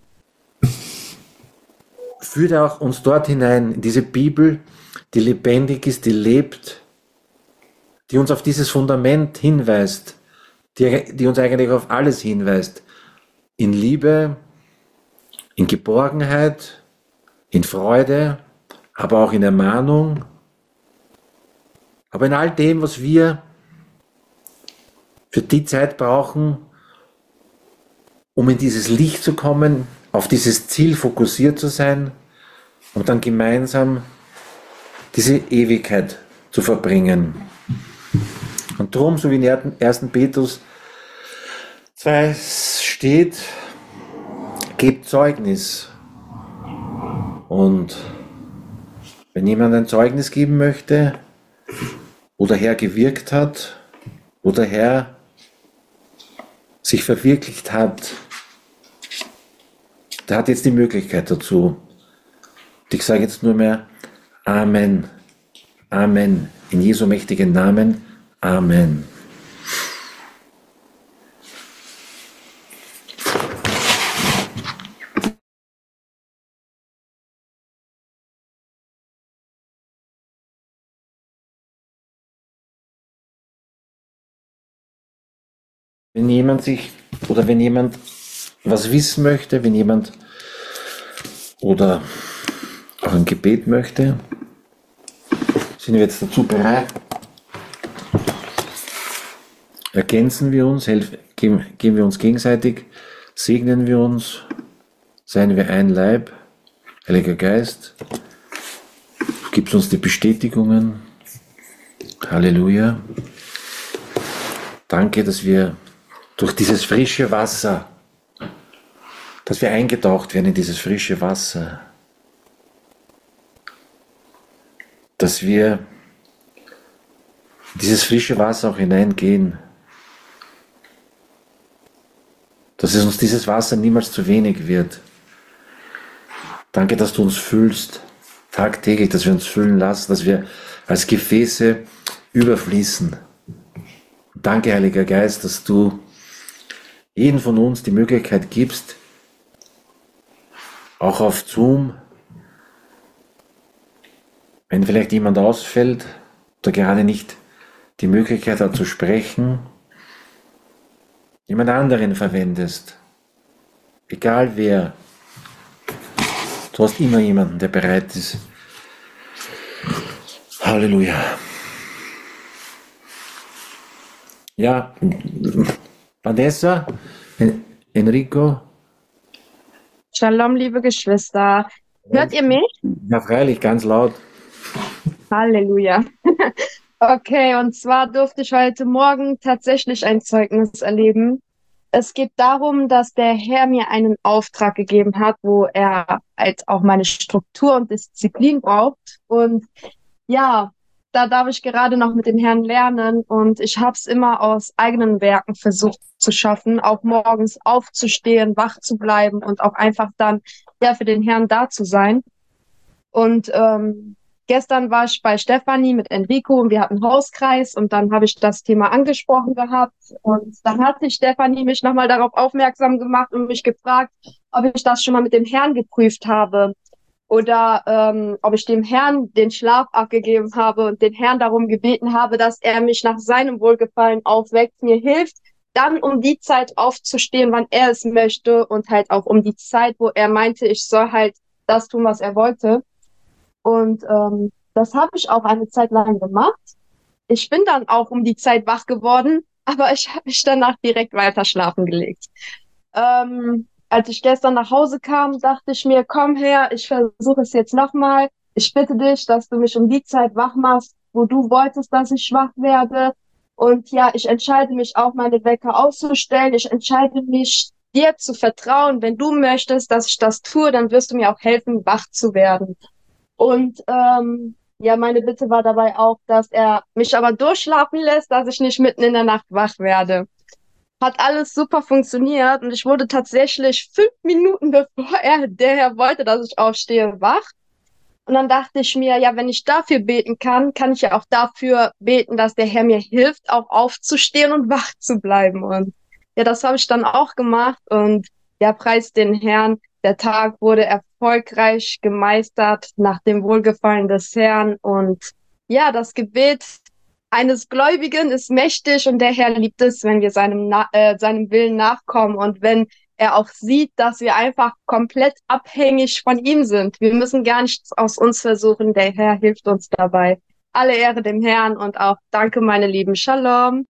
Speaker 1: führt er auch uns dort hinein, in diese Bibel, die lebendig ist, die lebt, die uns auf dieses Fundament hinweist, die, die uns eigentlich auf alles hinweist. In Liebe, in Geborgenheit, in Freude, aber auch in Ermahnung, aber in all dem, was wir für die Zeit brauchen, um in dieses Licht zu kommen, auf dieses Ziel fokussiert zu sein und dann gemeinsam diese Ewigkeit zu verbringen. Und darum, so wie in ersten Petrus zwei steht, gebt Zeugnis. Und wenn jemand ein Zeugnis geben möchte, wo der Herr gewirkt hat, wo der Herr sich verwirklicht hat, der hat jetzt die Möglichkeit dazu. Und ich sage jetzt nur mehr Amen. Amen. In Jesu mächtigen Namen. Amen. Wenn jemand sich, oder wenn jemand was wissen möchte, wenn jemand oder auch ein Gebet möchte, sind wir jetzt dazu bereit. Ergänzen wir uns, helfen, geben, geben wir uns gegenseitig, segnen wir uns, seien wir ein Leib, Heiliger Geist, gibst uns die Bestätigungen. Halleluja. Danke, dass wir durch dieses frische Wasser, dass wir eingetaucht werden in dieses frische Wasser, dass wir in dieses frische Wasser auch hineingehen. Dass es uns dieses Wasser niemals zu wenig wird. Danke, dass du uns füllst, tagtäglich, dass wir uns füllen lassen, dass wir als Gefäße überfließen. Danke, Heiliger Geist, dass du jeden von uns die Möglichkeit gibst, auch auf Zoom, wenn vielleicht jemand ausfällt oder gerade nicht die Möglichkeit hat zu sprechen, jemand anderen verwendest. Egal wer. Du hast immer jemanden, der bereit ist. Halleluja. Ja, Vanessa, Enrico.
Speaker 2: Shalom, liebe Geschwister. Hört ihr mich?
Speaker 1: Ja, freilich, ganz laut.
Speaker 2: Halleluja. Okay, und zwar durfte ich heute Morgen tatsächlich ein Zeugnis erleben. Es geht darum, dass der Herr mir einen Auftrag gegeben hat, wo er halt auch meine Struktur und Disziplin braucht. Und ja, da darf ich gerade noch mit dem Herrn lernen und ich habe es immer aus eigenen Werken versucht zu schaffen, auch morgens aufzustehen, wach zu bleiben und auch einfach dann ja für den Herrn da zu sein. Und ähm, gestern war ich bei Stefanie mit Enrico und wir hatten Hauskreis und dann habe ich das Thema angesprochen gehabt und dann hat sich Stefanie mich nochmal darauf aufmerksam gemacht und mich gefragt, ob ich das schon mal mit dem Herrn geprüft habe oder ähm, ob ich dem Herrn den Schlaf abgegeben habe und den Herrn darum gebeten habe, dass er mich nach seinem Wohlgefallen aufweckt, mir hilft, dann um die Zeit aufzustehen, wann er es möchte und halt auch um die Zeit, wo er meinte, ich soll halt das tun, was er wollte. Und ähm, das habe ich auch eine Zeit lang gemacht. Ich bin dann auch um die Zeit wach geworden, aber ich habe mich danach direkt weiter schlafen gelegt. Ähm, als ich gestern nach Hause kam, dachte ich mir, komm her, ich versuche es jetzt nochmal. Ich bitte dich, dass du mich um die Zeit wach machst, wo du wolltest, dass ich wach werde. Und ja, ich entscheide mich auch, meine Wecker auszustellen. Ich entscheide mich, dir zu vertrauen. Wenn du möchtest, dass ich das tue, dann wirst du mir auch helfen, wach zu werden. Und ähm, ja, meine Bitte war dabei auch, dass er mich aber durchschlafen lässt, dass ich nicht mitten in der Nacht wach werde. Hat alles super funktioniert und ich wurde tatsächlich fünf Minuten bevor er, der Herr wollte, dass ich aufstehe, wach. Und dann dachte ich mir, ja, wenn ich dafür beten kann, kann ich ja auch dafür beten, dass der Herr mir hilft, auch aufzustehen und wach zu bleiben. Und ja, das habe ich dann auch gemacht und ja, preis den Herrn. Der Tag wurde erfolgreich gemeistert nach dem Wohlgefallen des Herrn. Und ja, das Gebet eines Gläubigen ist mächtig und der Herr liebt es, wenn wir seinem, Na äh, seinem Willen nachkommen und wenn er auch sieht, dass wir einfach komplett abhängig von ihm sind. Wir müssen gar nichts aus uns versuchen. Der Herr hilft uns dabei. Alle Ehre dem Herrn und auch danke, meine Lieben. Shalom.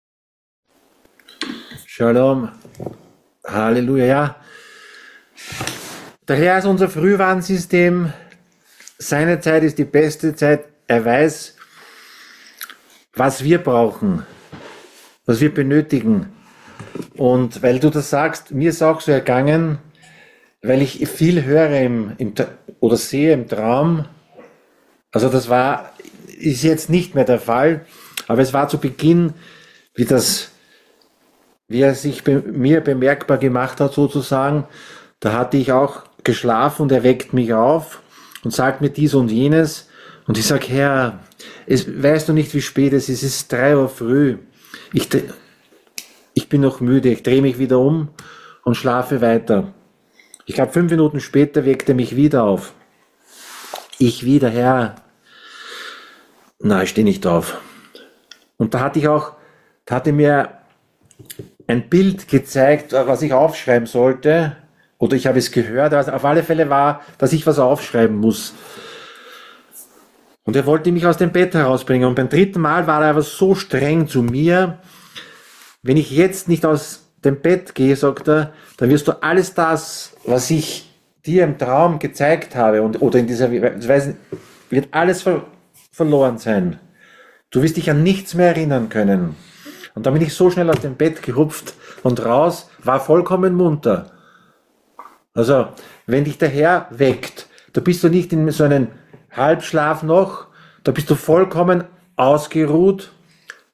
Speaker 1: Shalom. Halleluja. Ja. Der Herr ist unser Frühwarnsystem. Seine Zeit ist die beste Zeit. Er weiß, was wir brauchen, was wir benötigen. Und weil du das sagst, mir ist auch so ergangen, weil ich viel höre im, im, oder sehe im Traum. Also das war, ist jetzt nicht mehr der Fall, aber es war zu Beginn, wie das, wie er sich bei mir bemerkbar gemacht hat sozusagen. Da hatte ich auch geschlafen und er weckt mich auf und sagt mir dies und jenes. Und ich sage, Herr, es, weißt du nicht, wie spät es ist? Es ist drei Uhr früh. Ich, ich bin noch müde. Ich drehe mich wieder um und schlafe weiter. Ich glaube, fünf Minuten später weckt er mich wieder auf. Ich wieder, Herr. Na, ich stehe nicht auf. Und da hatte ich auch, da hatte mir ein Bild gezeigt, was ich aufschreiben sollte. Oder ich habe es gehört. Also auf alle Fälle war, dass ich was aufschreiben muss. Und er wollte mich aus dem Bett herausbringen. Und beim dritten Mal war er aber so streng zu mir. Wenn ich jetzt nicht aus dem Bett gehe, sagt er, dann wirst du alles das, was ich dir im Traum gezeigt habe, und, oder in dieser Weise, wird alles ver verloren sein. Du wirst dich an nichts mehr erinnern können. Und dann bin ich so schnell aus dem Bett gehupft und raus, war vollkommen munter. Also, wenn dich der Herr weckt, da bist du nicht in so einem Halbschlaf noch, da bist du vollkommen ausgeruht,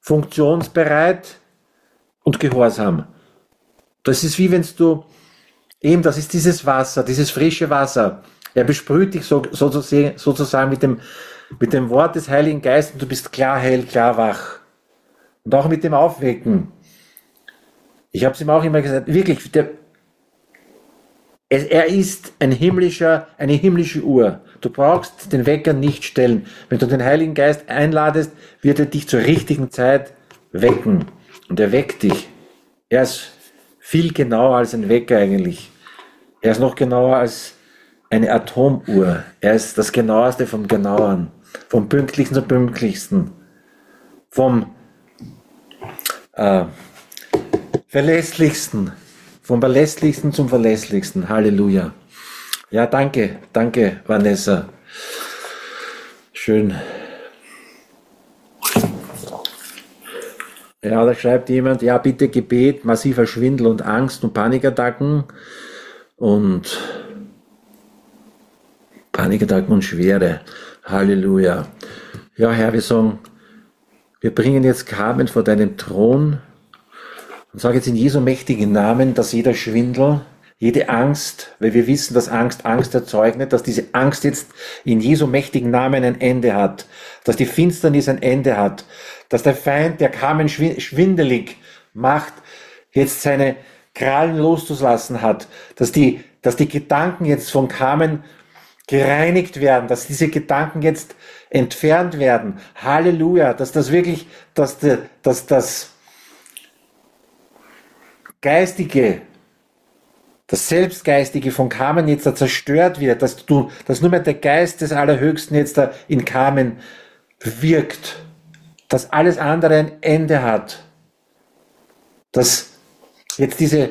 Speaker 1: funktionsbereit und gehorsam. Das ist wie wenn du, eben das ist dieses Wasser, dieses frische Wasser. Er besprüht dich so, sozusagen, sozusagen mit dem, mit dem Wort des Heiligen Geistes und du bist klar hell, klar wach. Und auch mit dem Aufwecken. Ich habe es ihm auch immer gesagt, wirklich, der, er ist ein himmlischer, eine himmlische Uhr. Du brauchst den Wecker nicht stellen. Wenn du den Heiligen Geist einladest, wird er dich zur richtigen Zeit wecken. Und er weckt dich. Er ist viel genauer als ein Wecker eigentlich. Er ist noch genauer als eine Atomuhr. Er ist das Genaueste vom Genaueren. Vom Pünktlichsten zum Pünktlichsten. Vom äh, Verlässlichsten. Vom Verlässlichsten zum Verlässlichsten. Halleluja. Ja, danke. Danke, Vanessa. Schön. Ja, da schreibt jemand, ja, bitte Gebet, massiver Schwindel und Angst und Panikattacken und Panikattacken und Schwere. Halleluja. Ja, Herr, wir sagen, wir bringen jetzt Carmen vor deinem Thron und sagen jetzt in Jesu mächtigen Namen, dass jeder Schwindel, jede Angst, weil wir wissen, dass Angst Angst erzeugt, dass diese Angst jetzt in Jesu mächtigen Namen ein Ende hat, dass die Finsternis ein Ende hat, dass der Feind, der Carmen schwindelig macht, jetzt seine Krallen loszulassen hat, dass die, dass die Gedanken jetzt von Carmen gereinigt werden, dass diese Gedanken jetzt entfernt werden. Halleluja, dass das wirklich, dass, der, dass das Geistige, das Selbstgeistige von Carmen jetzt da zerstört wird, dass du, dass nur mehr der Geist des Allerhöchsten jetzt da in Carmen wirkt, dass alles andere ein Ende hat, dass jetzt diese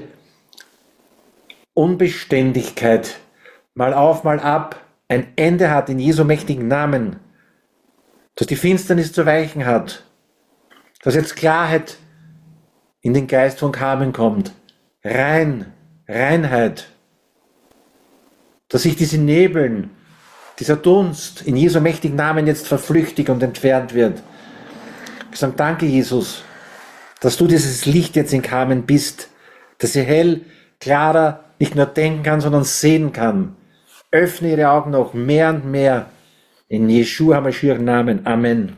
Speaker 1: Unbeständigkeit mal auf, mal ab ein Ende hat in Jesu mächtigen Namen, dass die Finsternis zu weichen hat, dass jetzt Klarheit in den Geist von Carmen kommt, rein, Reinheit, dass sich diese Nebeln, dieser Dunst in Jesu mächtigen Namen jetzt verflüchtigt und entfernt wird. Ich sage, danke Jesus, dass du dieses Licht jetzt in Carmen bist, dass sie hell, klarer nicht nur denken kann, sondern sehen kann. Öffne ihre Augen noch mehr und mehr in Jeschua HaMashiach Namen. Amen.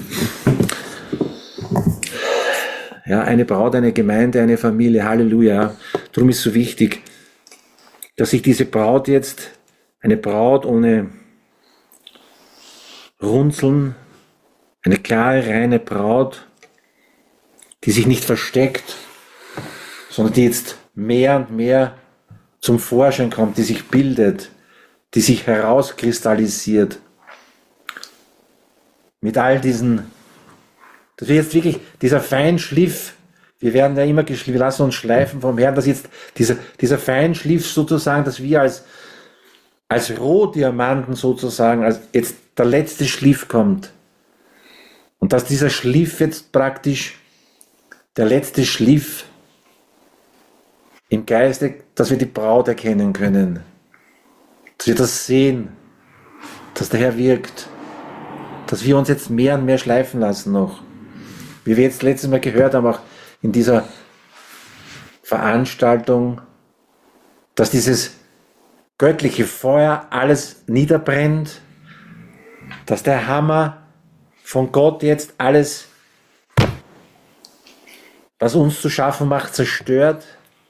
Speaker 1: Ja, eine Braut, eine Gemeinde, eine Familie. Halleluja. Darum ist es so wichtig, dass sich diese Braut jetzt, eine Braut ohne Runzeln, eine klare, reine Braut, die sich nicht versteckt, sondern die jetzt mehr und mehr zum Vorschein kommt, die sich bildet, die sich herauskristallisiert. Mit all diesen, dass wir jetzt wirklich, dieser Feinschliff, wir werden ja immer geschliffen, wir lassen uns schleifen vom Herrn, dass jetzt dieser, dieser Feinschliff sozusagen, dass wir als, als Rohdiamanten sozusagen, als jetzt der letzte Schliff kommt. Und dass dieser Schliff jetzt praktisch, der letzte Schliff im Geiste, dass wir die Braut erkennen können. Dass wir das sehen, dass der Herr wirkt. Dass wir uns jetzt mehr und mehr schleifen lassen noch. Wie wir jetzt letztes Mal gehört haben, auch in dieser Veranstaltung, dass dieses göttliche Feuer alles niederbrennt, dass der Hammer von Gott jetzt alles, was uns zu schaffen macht, zerstört,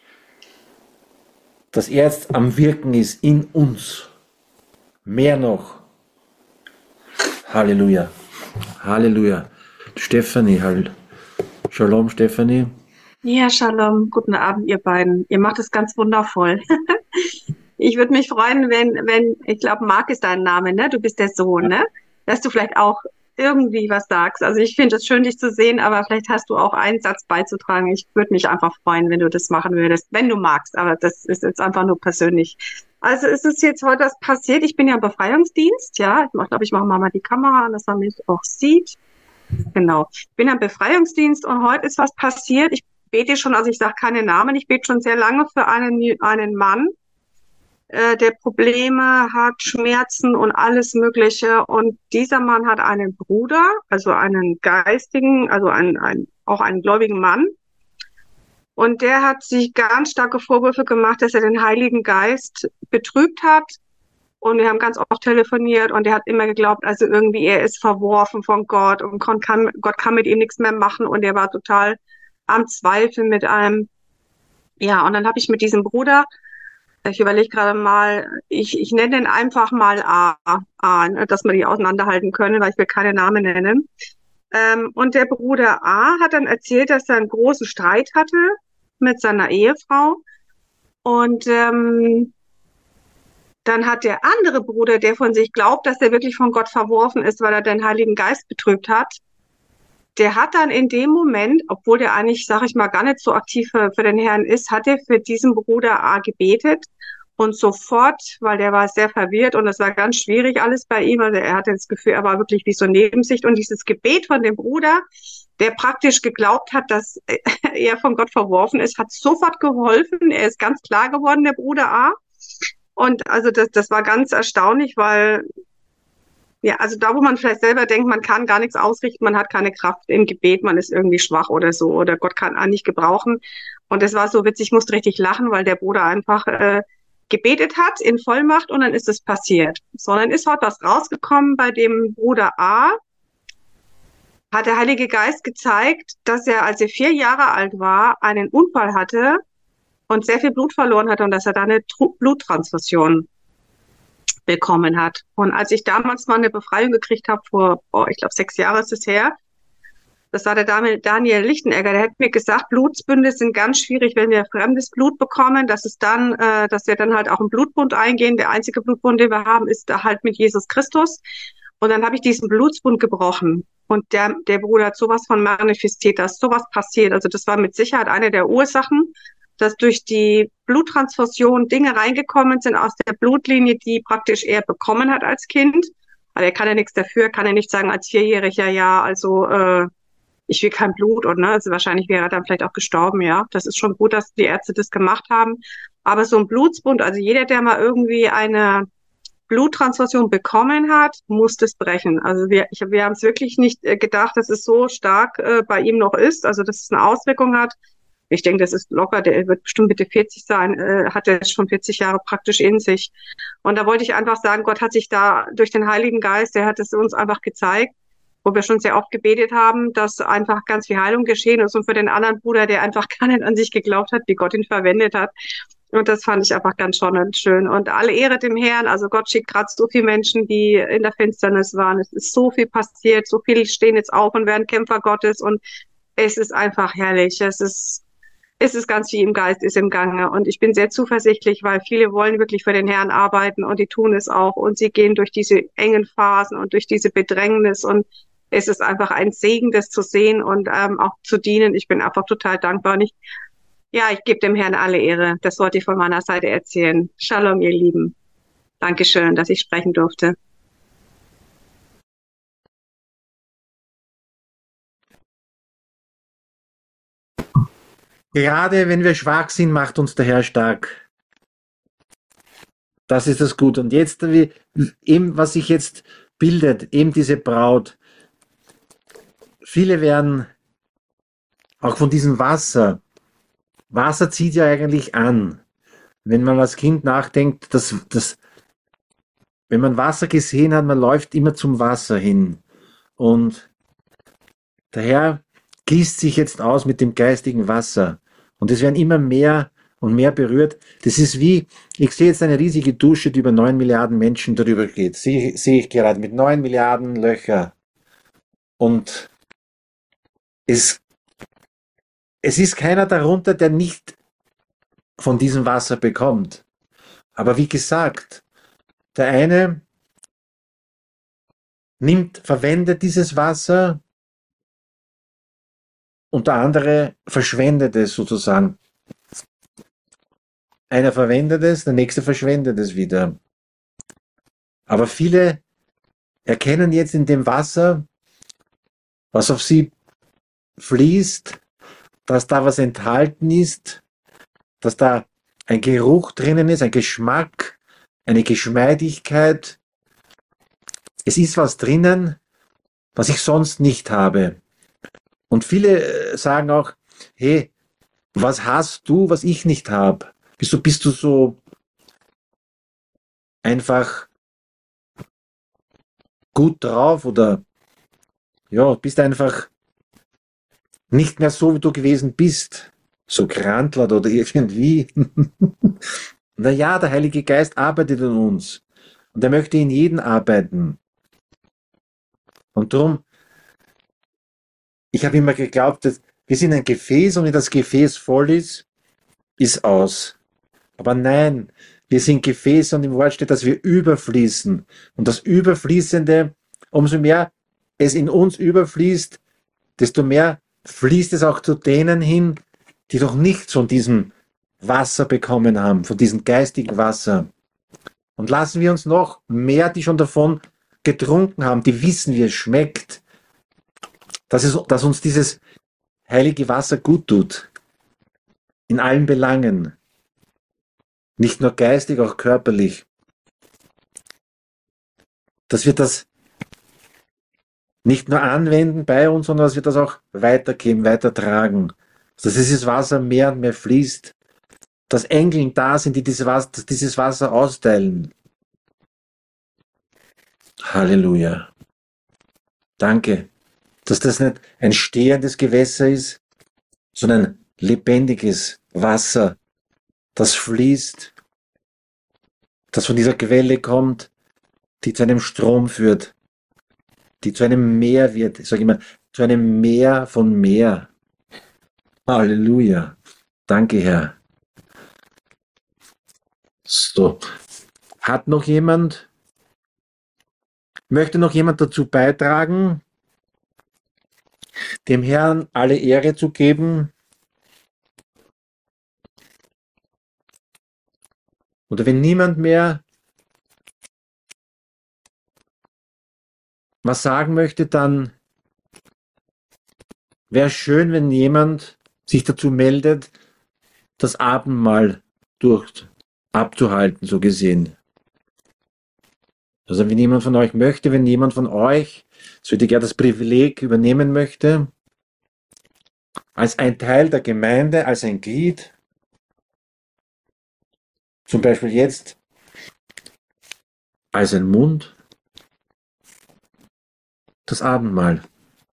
Speaker 1: dass er jetzt am Wirken ist in uns. Mehr noch. Halleluja. Halleluja. Stefanie, halt. Shalom, Stefanie.
Speaker 3: Ja, Shalom. Guten Abend, ihr beiden. Ihr macht es ganz wundervoll. Ich würde mich freuen, wenn, wenn, ich glaube, Marc ist dein Name, ne? Du bist der Sohn, ne? Dass du vielleicht auch irgendwie was sagst. Also ich finde es schön, dich zu sehen, aber vielleicht hast du auch einen Satz beizutragen. Ich würde mich einfach freuen, wenn du das machen würdest, wenn du magst. Aber das ist jetzt einfach nur persönlich. Also es ist jetzt heute was passiert. Ich bin ja im Befreiungsdienst, ja. Ich glaube, ich mache mal die Kamera an, dass man mich auch sieht. Genau. Ich bin am Befreiungsdienst und heute ist was passiert. Ich bete schon, also ich sage keine Namen, ich bete schon sehr lange für einen, einen Mann. äh, der Probleme hat, Schmerzen und alles Mögliche. Und dieser Mann hat einen Bruder, also einen geistigen, also einen, einen, auch einen gläubigen Mann. Und der hat sich ganz starke Vorwürfe gemacht, dass er den Heiligen Geist betrübt hat. Und wir haben ganz oft telefoniert und er hat immer geglaubt, also irgendwie er ist verworfen von Gott und Gott kann, Gott kann mit ihm nichts mehr machen und er war total am Zweifeln mit einem. Ja, und dann habe ich mit diesem Bruder, ich überlege gerade mal, ich, ich nenne den einfach mal A, A, ne, dass wir die auseinanderhalten können, weil ich will keine Namen nennen. Ähm, und der Bruder A hat dann erzählt, dass er einen großen Streit hatte mit seiner Ehefrau. Und ähm, dann hat der andere Bruder, der von sich glaubt, dass er wirklich von Gott verworfen ist, weil er den Heiligen Geist betrübt hat, der hat dann in dem Moment, obwohl der eigentlich, sag ich mal, gar nicht so aktiv für, für den Herrn ist, hat er für diesen Bruder A gebetet und sofort, weil der war sehr verwirrt und es war ganz schwierig alles bei ihm, also er hatte das Gefühl, er war wirklich wie so Nebensicht und dieses Gebet von dem Bruder, der praktisch geglaubt hat, dass er von Gott verworfen ist, hat sofort geholfen, er ist ganz klar geworden, der Bruder A. Und also das, das war ganz erstaunlich, weil ja, also da, wo man vielleicht selber denkt, man kann gar nichts ausrichten, man hat keine Kraft im Gebet, man ist irgendwie schwach oder so, oder Gott kann einen nicht gebrauchen. Und es war so witzig, ich musste richtig lachen, weil der Bruder einfach äh, gebetet hat in Vollmacht und dann ist es passiert. So, dann ist heute was rausgekommen bei dem Bruder A, hat der Heilige Geist gezeigt, dass er, als er vier Jahre alt war, einen Unfall hatte und sehr viel Blut verloren hatte und dass er da eine Tru- Bluttransfusion bekommen hat. Und als ich damals mal eine Befreiung gekriegt habe, vor, oh, ich glaube, sechs Jahre ist es her, das war der Daniel Lichtenegger, der hat mir gesagt, Blutsbünde sind ganz schwierig, wenn wir fremdes Blut bekommen, dass es dann, äh, dass wir dann halt auch einen Blutbund eingehen. Der einzige Blutbund, den wir haben, ist da halt mit Jesus Christus. Und dann habe ich diesen Blutsbund gebrochen. Und der, der Bruder hat sowas von manifestiert, dass sowas passiert. Also das war mit Sicherheit eine der Ursachen, dass durch die Bluttransfusion Dinge reingekommen sind aus der Blutlinie, die praktisch er bekommen hat als Kind. Aber er kann ja nichts dafür, kann ja nicht sagen als Vierjähriger, ja, also äh, ich will kein Blut. Und ne, also wahrscheinlich wäre er dann vielleicht auch gestorben, ja. Das ist schon gut, dass die Ärzte das gemacht haben. Aber so ein Blutsbund, also jeder, der mal irgendwie eine Bluttransfusion bekommen hat, muss das brechen. Also wir, ich, wir haben es wirklich nicht äh, gedacht, dass es so stark äh, bei ihm noch ist, also dass es eine Auswirkung hat. Ich denke, das ist locker, der wird bestimmt Mitte vierzig sein, äh, hat er schon vierzig Jahre praktisch in sich. Und da wollte ich einfach sagen, Gott hat sich da durch den Heiligen Geist, der hat es uns einfach gezeigt, wo wir schon sehr oft gebetet haben, dass einfach ganz viel Heilung geschehen ist und für den anderen Bruder, der einfach gar nicht an sich geglaubt hat, wie Gott ihn verwendet hat. Und das fand ich einfach ganz schon schön. Und alle Ehre dem Herrn. Also Gott schickt gerade so viele Menschen, die in der Finsternis waren. Es ist so viel passiert. So viele stehen jetzt auf und werden Kämpfer Gottes. Und es ist einfach herrlich. Es ist, es ist ganz viel im Geist, ist im Gange. Und ich bin sehr zuversichtlich, weil viele wollen wirklich für den Herrn arbeiten und die tun es auch. Und sie gehen durch diese engen Phasen und durch diese Bedrängnis. Und es ist einfach ein Segen, das zu sehen und ähm, auch zu dienen. Ich bin einfach total dankbar. Und ich Ja, ich gebe dem Herrn alle Ehre. Das wollte ich von meiner Seite erzählen. Shalom, ihr Lieben. Dankeschön, dass ich sprechen durfte.
Speaker 1: Gerade wenn wir schwach sind, macht uns der Herr stark. Das ist das Gute. Und jetzt, wie, eben was sich jetzt bildet, eben diese Braut. Viele werden auch von diesem Wasser. Wasser zieht ja eigentlich an. Wenn man als Kind nachdenkt, dass, dass, wenn man Wasser gesehen hat, man läuft immer zum Wasser hin. Und der Herr gießt sich jetzt aus mit dem geistigen Wasser. Und es werden immer mehr und mehr berührt. Das ist wie, ich sehe jetzt eine riesige Dusche, die über neun Milliarden Menschen darüber geht. Sehe, sehe ich gerade mit neun Milliarden Löcher. Und es, es ist keiner darunter, der nicht von diesem Wasser bekommt. Aber wie gesagt, der eine nimmt, verwendet dieses Wasser und der andere verschwendet es sozusagen. Einer verwendet es, der nächste verschwendet es wieder. Aber viele erkennen jetzt in dem Wasser, was auf sie fließt, dass da was enthalten ist, dass da ein Geruch drinnen ist, ein Geschmack, eine Geschmeidigkeit. Es ist was drinnen, was ich sonst nicht habe. Und viele sagen auch, hey, was hast du, was ich nicht habe? Bist du, bist du so einfach gut drauf oder ja, bist einfach nicht mehr so, wie du gewesen bist? So gerantlert oder irgendwie. Naja, der Heilige Geist arbeitet in uns. Und er möchte in jeden arbeiten. Und darum, ich habe immer geglaubt, dass wir sind ein Gefäß und wenn das Gefäß voll ist, ist aus. Aber nein, wir sind Gefäße und im Wort steht, dass wir überfließen. Und das Überfließende, umso mehr es in uns überfließt, desto mehr fließt es auch zu denen hin, die noch nichts von diesem Wasser bekommen haben, von diesem geistigen Wasser. Und lassen wir uns noch mehr, die schon davon getrunken haben, die wissen, wie es schmeckt, dass, es, dass uns dieses heilige Wasser gut tut. In allen Belangen. Nicht nur geistig, auch körperlich. Dass wir das nicht nur anwenden bei uns, sondern dass wir das auch weitergeben, weitertragen. Dass dieses Wasser mehr und mehr fließt. Dass Engel da sind, die dieses Wasser, dieses Wasser austeilen. Halleluja. Danke, dass das nicht ein stehendes Gewässer ist, sondern ein lebendiges Wasser, das fließt, das von dieser Quelle kommt, die zu einem Strom führt, die zu einem Meer wird. Ich sage immer, zu einem Meer von Meer. Halleluja. Danke, Herr. So. Hat noch jemand, möchte noch jemand dazu beitragen, dem Herrn alle Ehre zu geben? Oder wenn niemand mehr was sagen möchte, dann wäre es schön, wenn jemand sich dazu meldet, das Abendmahl durch abzuhalten, so gesehen. Also wenn jemand von euch möchte, wenn jemand von euch, so würde ich gerne das Privileg übernehmen möchte, als ein Teil der Gemeinde, als ein Glied, zum Beispiel jetzt als ein Mund, das Abendmahl.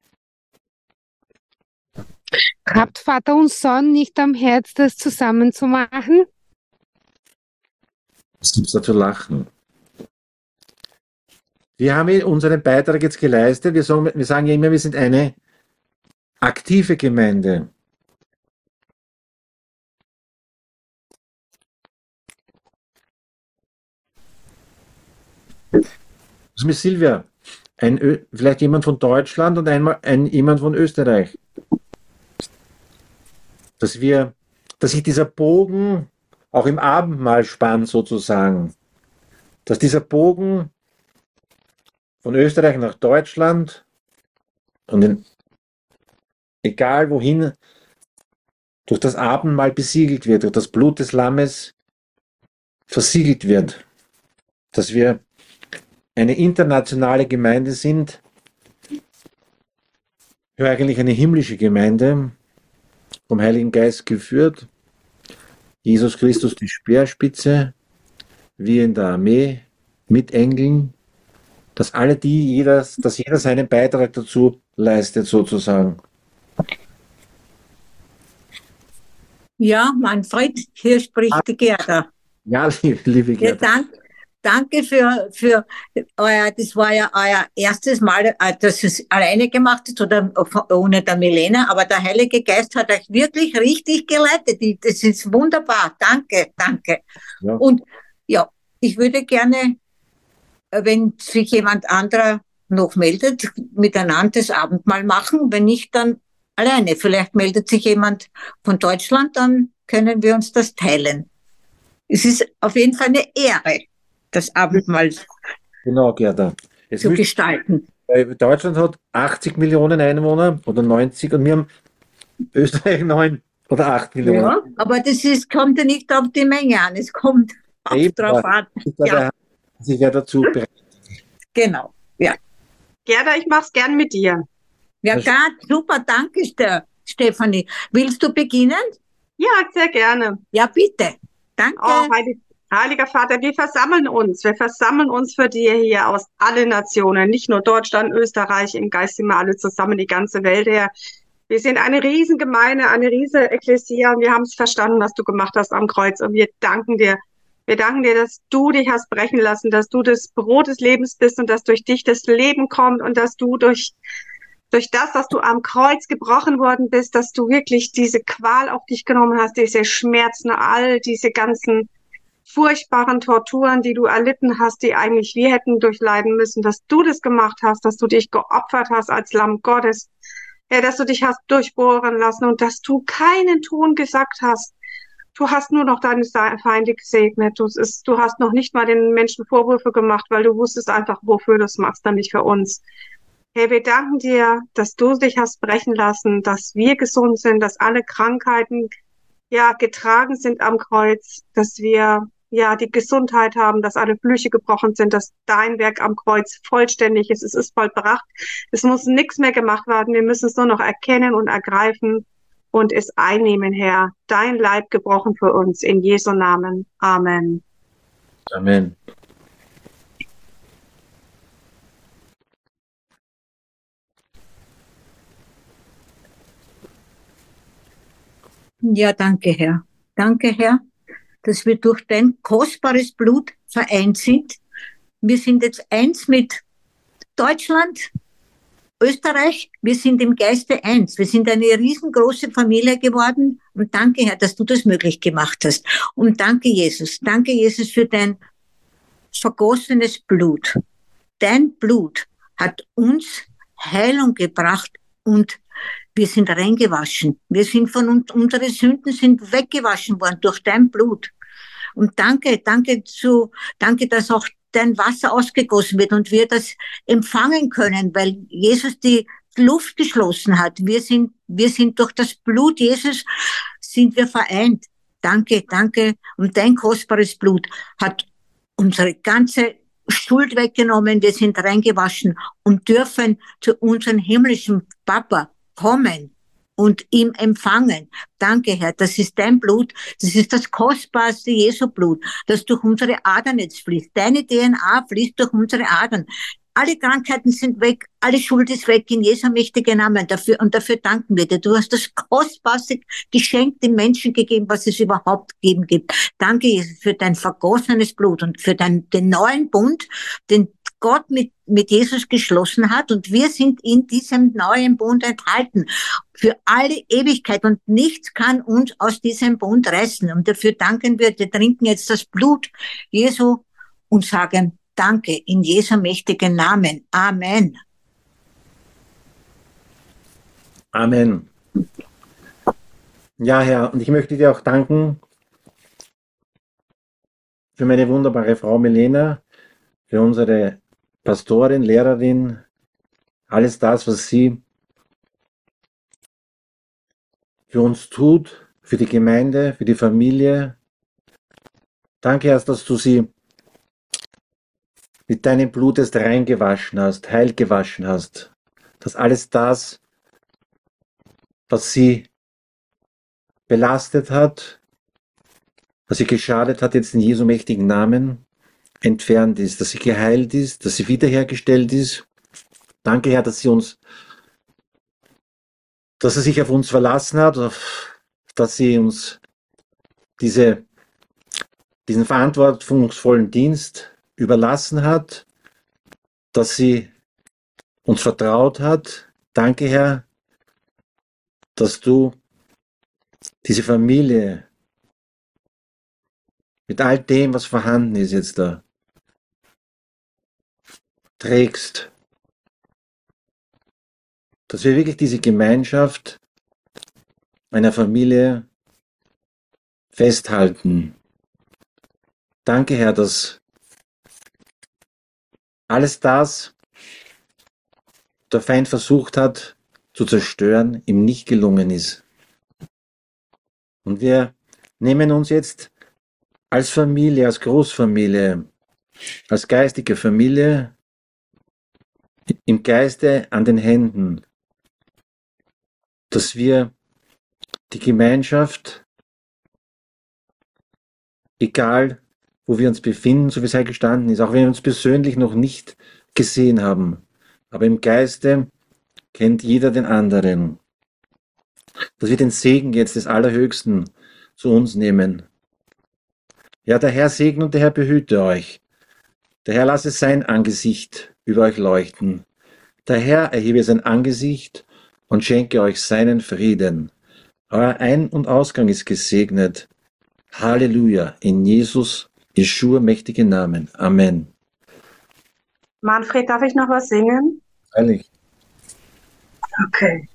Speaker 4: Habt Vater und Sohn nicht am Herz, das zusammen zu machen?
Speaker 1: Was gibt's da zu lachen? Wir haben unseren Beitrag jetzt geleistet. Wir sagen, wir sagen ja immer, wir sind eine aktive Gemeinde. Was ist mit Silvia? Ein Ö vielleicht jemand von Deutschland und einmal ein, jemand von Österreich. Dass wir, dass sich dieser Bogen auch im Abendmahl spannt sozusagen. Dass dieser Bogen von Österreich nach Deutschland und in, egal wohin durch das Abendmahl besiegelt wird, durch das Blut des Lammes versiegelt wird. Dass wir eine internationale Gemeinde sind, ja eigentlich eine himmlische Gemeinde, vom Heiligen Geist geführt, Jesus Christus die Speerspitze, wir in der Armee, mit Engeln, dass alle die, jeder, dass jeder seinen Beitrag dazu leistet, sozusagen.
Speaker 5: Ja, Manfred, hier spricht die Gerda.
Speaker 1: Ja, liebe, liebe
Speaker 5: Ja,
Speaker 1: Gerda.
Speaker 5: dank, danke für, für euer, das war ja euer erstes Mal, äh, dass ihr es alleine gemacht habt oder ohne der Milena, aber der Heilige Geist hat euch wirklich richtig geleitet. Die- Das ist wunderbar. Danke, danke.
Speaker 1: Ja.
Speaker 5: Und ja, ich würde gerne, äh, wenn sich jemand anderer noch meldet, miteinander das Abendmahl machen. Wenn nicht, dann alleine. Vielleicht meldet sich jemand von Deutschland, dann können wir uns das teilen. Es ist auf jeden Fall eine Ehre, das Abendmahl
Speaker 1: Genau, Gerda. Jetzt
Speaker 5: zu
Speaker 1: müsst-
Speaker 5: gestalten.
Speaker 1: äh, Deutschland hat achtzig Millionen Einwohner oder neunzig und wir haben Österreich neun oder acht Millionen.
Speaker 5: Ja, aber das ist, kommt ja nicht auf die Menge an. Es kommt Kommt
Speaker 1: Eben,
Speaker 5: drauf
Speaker 1: da
Speaker 5: an.
Speaker 1: ist da
Speaker 5: Ja,
Speaker 1: der, sich ja dazu bereit.
Speaker 5: genau. Ja,
Speaker 3: Gerda, ich mach's gern mit dir.
Speaker 5: ja,
Speaker 1: Das-
Speaker 5: ganz super, danke, Ste- Stefanie. Willst du beginnen?
Speaker 3: Ja, sehr gerne.
Speaker 5: Ja, bitte. Danke.
Speaker 3: Oh, heilig, heiliger Vater, wir versammeln uns. Wir versammeln uns für dir hier aus allen Nationen, nicht nur Deutschland, Österreich, im Geist sind wir alle zusammen, die ganze Welt her. Wir sind eine Riesengemeinde, eine riesen Ekklesia und wir haben es verstanden, was du gemacht hast am Kreuz und wir danken dir. Wir danken dir, dass du dich hast brechen lassen, dass du das Brot des Lebens bist und dass durch dich das Leben kommt und dass du durch durch das, dass du am Kreuz gebrochen worden bist, dass du wirklich diese Qual auf dich genommen hast, diese Schmerzen, all diese ganzen furchtbaren Torturen, die du erlitten hast, die eigentlich wir hätten durchleiden müssen, dass du das gemacht hast, dass du dich geopfert hast als Lamm Gottes, ja, dass du dich hast durchbohren lassen und dass du keinen Ton gesagt hast. Du hast nur noch deine Feinde gesegnet. Du, ist, du hast noch nicht mal den Menschen Vorwürfe gemacht, weil du wusstest einfach, wofür du es machst, nämlich für uns. Herr, wir danken dir, dass du dich hast brechen lassen, dass wir gesund sind, dass alle Krankheiten ja getragen sind am Kreuz, dass wir ja die Gesundheit haben, dass alle Flüche gebrochen sind, dass dein Werk am Kreuz vollständig ist. Es ist vollbracht. Es muss nichts mehr gemacht werden. Wir müssen es nur noch erkennen und ergreifen und es einnehmen, Herr. Dein Leib gebrochen für uns. In Jesu Namen. Amen.
Speaker 1: Amen.
Speaker 5: Ja, danke, Herr. Danke, Herr, dass wir durch dein kostbares Blut vereint sind. Wir sind jetzt eins mit Deutschland, Österreich. Wir sind im Geiste eins. Wir sind eine riesengroße Familie geworden. Und danke, Herr, dass du das möglich gemacht hast. Und danke, Jesus. Danke, Jesus, für dein vergossenes Blut. Dein Blut hat uns Heilung gebracht und wir sind reingewaschen. Wir sind von uns, unsere Sünden sind weggewaschen worden durch dein Blut. Und danke, danke zu, danke, dass auch dein Wasser ausgegossen wird und wir das empfangen können, weil Jesus die Luft geschlossen hat. Wir sind, wir sind durch das Blut Jesus sind wir vereint. Danke, danke. Und dein kostbares Blut hat unsere ganze Schuld weggenommen. Wir sind reingewaschen und dürfen zu unserem himmlischen Papa kommen und ihm empfangen. Danke, Herr, das ist dein Blut, das ist das kostbarste Jesu-Blut, das durch unsere Adern jetzt fließt. Deine D N A fließt durch unsere Adern. Alle Krankheiten sind weg, alle Schuld ist weg in Jesu mächtigen Namen. Dafür, und dafür danken wir dir. Du hast das kostbarste Geschenk den Menschen gegeben, was es überhaupt geben gibt. Danke, Jesus, für dein vergossenes Blut und für dein, den neuen Bund, den Gott mit, mit Jesus geschlossen hat. Und wir sind in diesem neuen Bund enthalten. Für alle Ewigkeit. Und nichts kann uns aus diesem Bund reißen. Und dafür danken wir. Wir trinken jetzt das Blut Jesu und sagen, danke in Jesu mächtigen Namen. Amen.
Speaker 1: Amen. Ja, Herr, und ich möchte dir auch danken für meine wunderbare Frau Milena, für unsere Pastorin, Lehrerin, alles das, was sie für uns tut, für die Gemeinde, für die Familie. Danke, Herr, dass du sie mit deinem Blut erst reingewaschen hast, heil gewaschen hast, dass alles das, was sie belastet hat, was sie geschadet hat, jetzt in Jesu mächtigen Namen entfernt ist, dass sie geheilt ist, dass sie wiederhergestellt ist. Danke, Herr, dass sie uns, dass er sich auf uns verlassen hat, dass sie uns diese, diesen verantwortungsvollen Dienst überlassen hat, dass sie uns vertraut hat. Danke, Herr, dass du diese Familie mit all dem, was vorhanden ist, jetzt da trägst. Dass wir wirklich diese Gemeinschaft einer Familie festhalten. Danke, Herr, dass alles das der Feind versucht hat zu zerstören, ihm nicht gelungen ist. Und wir nehmen uns jetzt als Familie, als Großfamilie, als geistige Familie, im Geiste an den Händen, dass wir die Gemeinschaft, egal wo wir uns befinden, so wie es hier gestanden ist, auch wenn wir uns persönlich noch nicht gesehen haben, aber im Geiste kennt jeder den anderen, dass wir den Segen jetzt des Allerhöchsten zu uns nehmen. Ja, der Herr segne und der Herr behüte euch. Der Herr lasse sein Angesicht über euch leuchten. Der Herr erhebe sein Angesicht und schenke euch seinen Frieden. Euer Ein- und Ausgang ist gesegnet. Halleluja, in Jesus, Jeschua mächtigen Namen. Amen.
Speaker 3: Manfred, darf ich noch was singen?
Speaker 1: Freilich.
Speaker 3: Okay.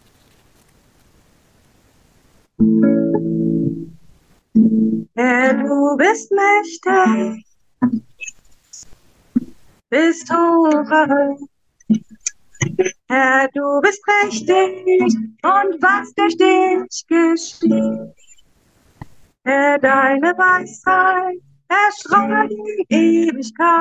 Speaker 3: Herr, du bist mächtig, bist hoch erhöht. Herr, du bist prächtig und was durch dich geschieht. Herr, deine Weisheit erstrahlt in Ewigkeit.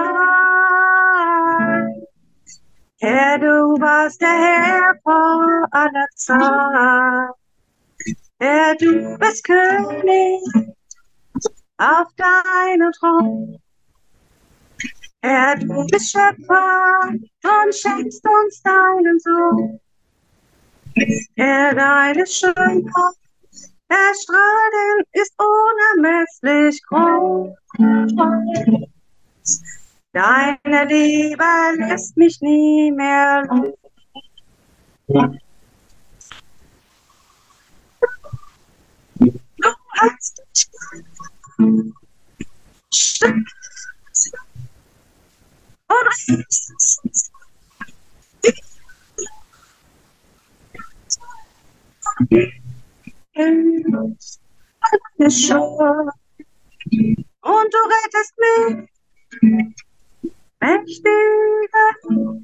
Speaker 3: Herr, du warst der Herr vor aller Zeit. Herr, du bist König auf deinem Thron. Herr, du bist Schöpfer und schenkst uns deinen Sohn. Herr, deine Schönheit erstrahlen ist unermesslich groß. Deine Liebe lässt mich nie mehr los. Du hast dich und und du rettest mich, mächtiger.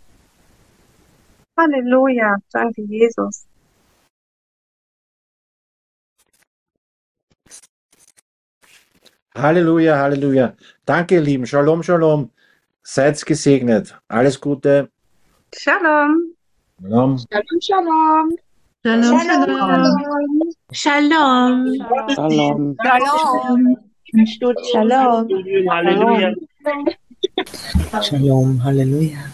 Speaker 3: Halleluja, danke Jesus.
Speaker 1: Halleluja, Halleluja. Danke, ihr Lieben. Shalom, Shalom. Seid gesegnet. Alles Gute.
Speaker 3: Shalom.
Speaker 1: Shalom.
Speaker 2: Shalom, shalom.
Speaker 6: Shalom, shalom.
Speaker 7: Shalom.
Speaker 8: Shalom.
Speaker 7: Shalom. Shalom.
Speaker 6: Halleluja.
Speaker 8: Shalom. Halleluja.